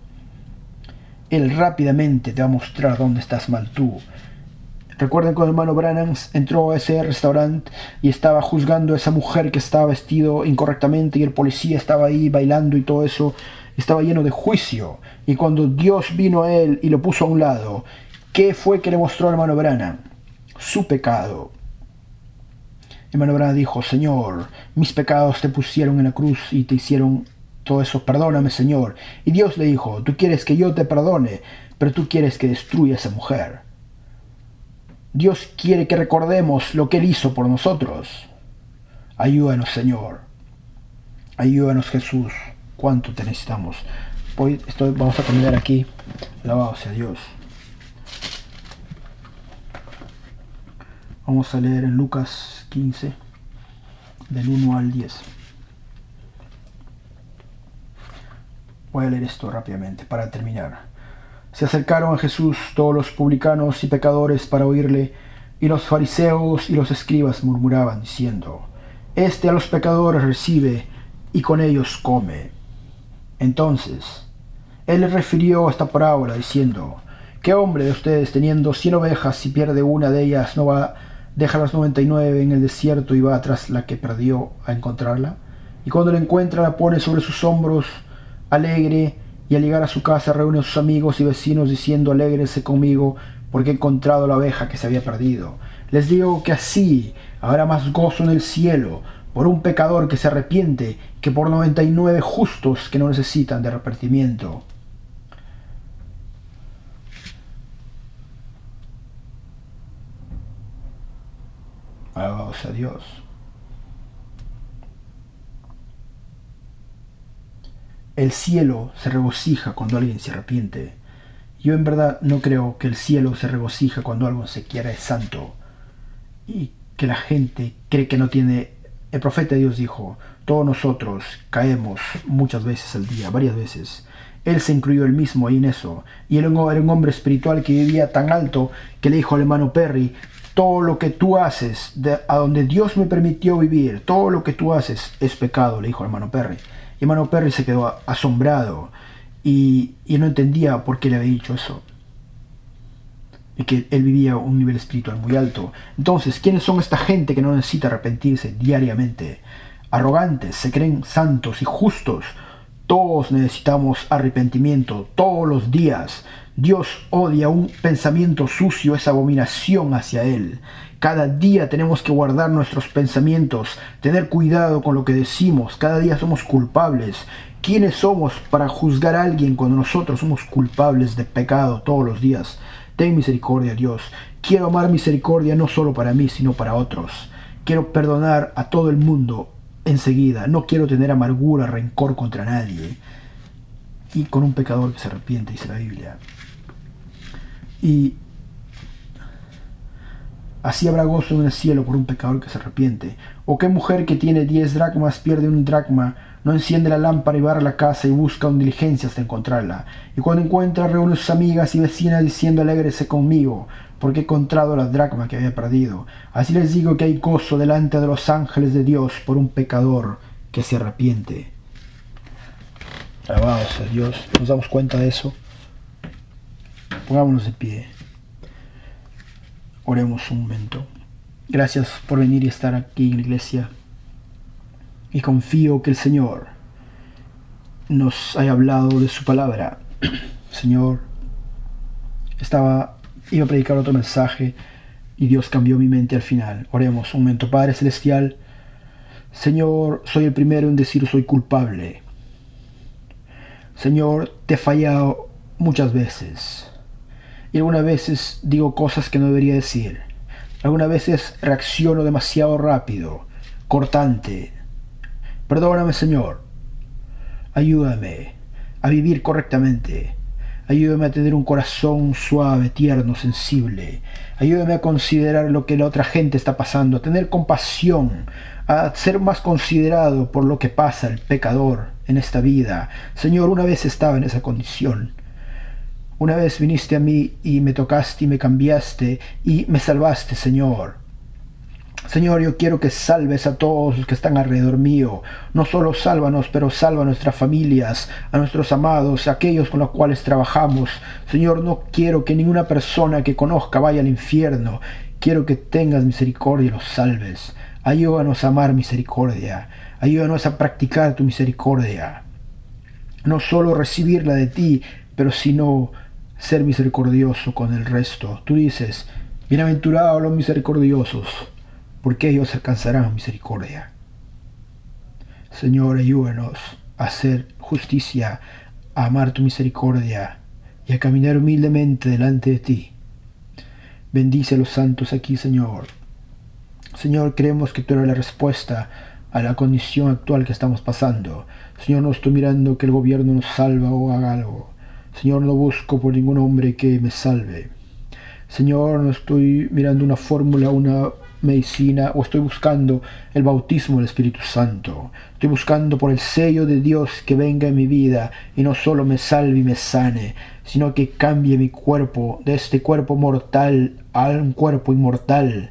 Él rápidamente te va a mostrar dónde estás mal tú. Recuerden cuando el hermano Branham entró a ese restaurante y estaba juzgando a esa mujer que estaba vestido incorrectamente y el policía estaba ahí bailando y todo eso. Estaba lleno de juicio. Y cuando Dios vino a él y lo puso a un lado, ¿qué fue que le mostró al hermano Branham? Su pecado. El hermano Branham dijo: Señor, mis pecados te pusieron en la cruz y te hicieron todo eso, perdóname, Señor. Y Dios le dijo: tú quieres que yo te perdone, pero tú quieres que destruya a esa mujer. Dios quiere que recordemos lo que Él hizo por nosotros. Ayúdanos, Señor. Ayúdanos, Jesús. ¿Cuánto te necesitamos? Hoy estoy, vamos a terminar aquí. Alabado sea Dios. Vamos a leer en Lucas quince, del uno al diez. Voy a leer esto rápidamente para terminar. Se acercaron a Jesús todos los publicanos y pecadores para oírle, y los fariseos y los escribas murmuraban, diciendo: Este a los pecadores recibe, y con ellos come. Entonces, él les refirió esta parábola, diciendo: ¿Qué hombre de ustedes, teniendo cien ovejas, si pierde una de ellas, no va, deja las noventa y nueve en el desierto y va tras la que perdió a encontrarla? Y cuando la encuentra, la pone sobre sus hombros, alegre, y al llegar a su casa reúne a sus amigos y vecinos diciendo: Alégrense conmigo, porque he encontrado la oveja que se había perdido. Les digo que así habrá más gozo en el cielo por un pecador que se arrepiente que por noventa y nueve justos que no necesitan de arrepentimiento. Alabado sea Dios. El cielo se regocija cuando alguien se arrepiente. Yo en verdad no creo que el cielo se regocija cuando algo se quiere santo y que la gente cree que no tiene. El profeta de Dios dijo: todos nosotros caemos muchas veces al día, varias veces. Él se incluyó él mismo ahí en eso. Y él era un hombre espiritual que vivía tan alto que le dijo al hermano Perry: todo lo que tú haces, de, a donde Dios me permitió vivir, todo lo que tú haces es pecado, le dijo al hermano Perry. Y hermano Perry se quedó asombrado y, y no entendía por qué le había dicho eso. Y que él vivía a un nivel espiritual muy alto. Entonces, ¿quiénes son esta gente que no necesita arrepentirse diariamente? Arrogantes, se creen santos y justos. Todos necesitamos arrepentimiento, todos los días. Dios odia un pensamiento sucio, esa abominación hacia Él. Cada día tenemos que guardar nuestros pensamientos, tener cuidado con lo que decimos. Cada día somos culpables. ¿Quiénes somos para juzgar a alguien cuando nosotros somos culpables de pecado todos los días? Ten misericordia, Dios. Quiero amar misericordia no solo para mí, sino para otros. Quiero perdonar a todo el mundo enseguida. No quiero tener amargura, rencor contra nadie. Y con un pecador que se arrepiente, dice la Biblia. Y Así habrá gozo en el cielo por un pecador que se arrepiente. ¿O qué mujer que tiene diez dracmas pierde un dracma, no enciende la lámpara y barre la casa y busca con diligencia hasta encontrarla? Y cuando encuentra, reúne a sus amigas y vecinas diciendo: alégrese conmigo, porque he encontrado la dracma que había perdido. Así les digo que hay gozo delante de los ángeles de Dios por un pecador que se arrepiente. Alabados a Dios. ¿Nos damos cuenta de eso? Pongámonos de pie. Oremos un momento. Gracias por venir y estar aquí en la iglesia. Y confío que el Señor nos haya hablado de su palabra. Señor, estaba, iba a predicar otro mensaje y Dios cambió mi mente al final. Oremos un momento. Padre Celestial, Señor, soy el primero en decir soy culpable. Señor, te he fallado muchas veces. Y algunas veces digo cosas que no debería decir. Algunas veces reacciono demasiado rápido, cortante. Perdóname, Señor. Ayúdame a vivir correctamente. Ayúdame a tener un corazón suave, tierno, sensible. Ayúdame a considerar lo que la otra gente está pasando, a tener compasión, a ser más considerado por lo que pasa el pecador en esta vida. Señor, una vez estaba en esa condición. Una vez viniste a mí y me tocaste y me cambiaste y me salvaste, Señor. Señor, yo quiero que salves a todos los que están alrededor mío. No solo sálvanos, pero salva a nuestras familias, a nuestros amados, a aquellos con los cuales trabajamos. Señor, no quiero que ninguna persona que conozca vaya al infierno. Quiero que tengas misericordia y los salves. Ayúdanos a amar misericordia. Ayúdanos a practicar tu misericordia. No solo recibirla de ti, pero sino ser misericordioso con el resto. Tú dices: bienaventurados los misericordiosos, porque ellos alcanzarán misericordia. Señor, ayúdanos a hacer justicia, a amar tu misericordia y a caminar humildemente delante de ti. Bendice a los santos aquí, Señor. Señor, creemos que tú eres la respuesta a la condición actual que estamos pasando. Señor, no estoy mirando que el gobierno nos salva o haga algo. Señor, no busco por ningún hombre que me salve. Señor, no estoy mirando una fórmula, una medicina, o estoy buscando el bautismo del Espíritu Santo. Estoy buscando por el sello de Dios que venga en mi vida y no solo me salve y me sane, sino que cambie mi cuerpo de este cuerpo mortal a un cuerpo inmortal.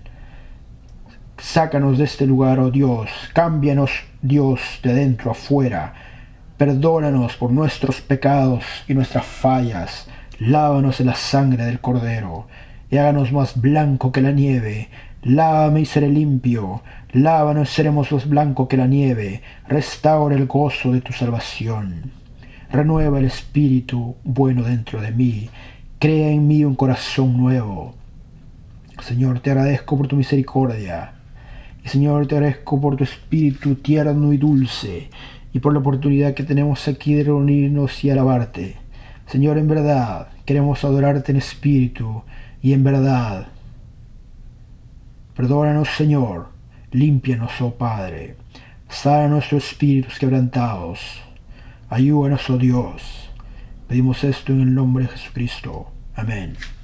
Sácanos de este lugar, oh Dios. Cámbianos, Dios, de dentro a afuera. Perdónanos por nuestros pecados y nuestras fallas. Lávanos en la sangre del Cordero y háganos más blanco que la nieve. Lávame y seré limpio. Lávanos y seremos más blanco que la nieve. Restaura el gozo de tu salvación. Renueva el espíritu bueno dentro de mí. Crea en mí un corazón nuevo. Señor, te agradezco por tu misericordia. Y Señor, te agradezco por tu espíritu tierno y dulce, y por la oportunidad que tenemos aquí de reunirnos y alabarte. Señor, en verdad, queremos adorarte en espíritu y en verdad. Perdónanos, Señor, límpianos, oh Padre. Sana nuestros espíritus quebrantados. Ayúdanos, oh Dios. Pedimos esto en el nombre de Jesucristo. Amén.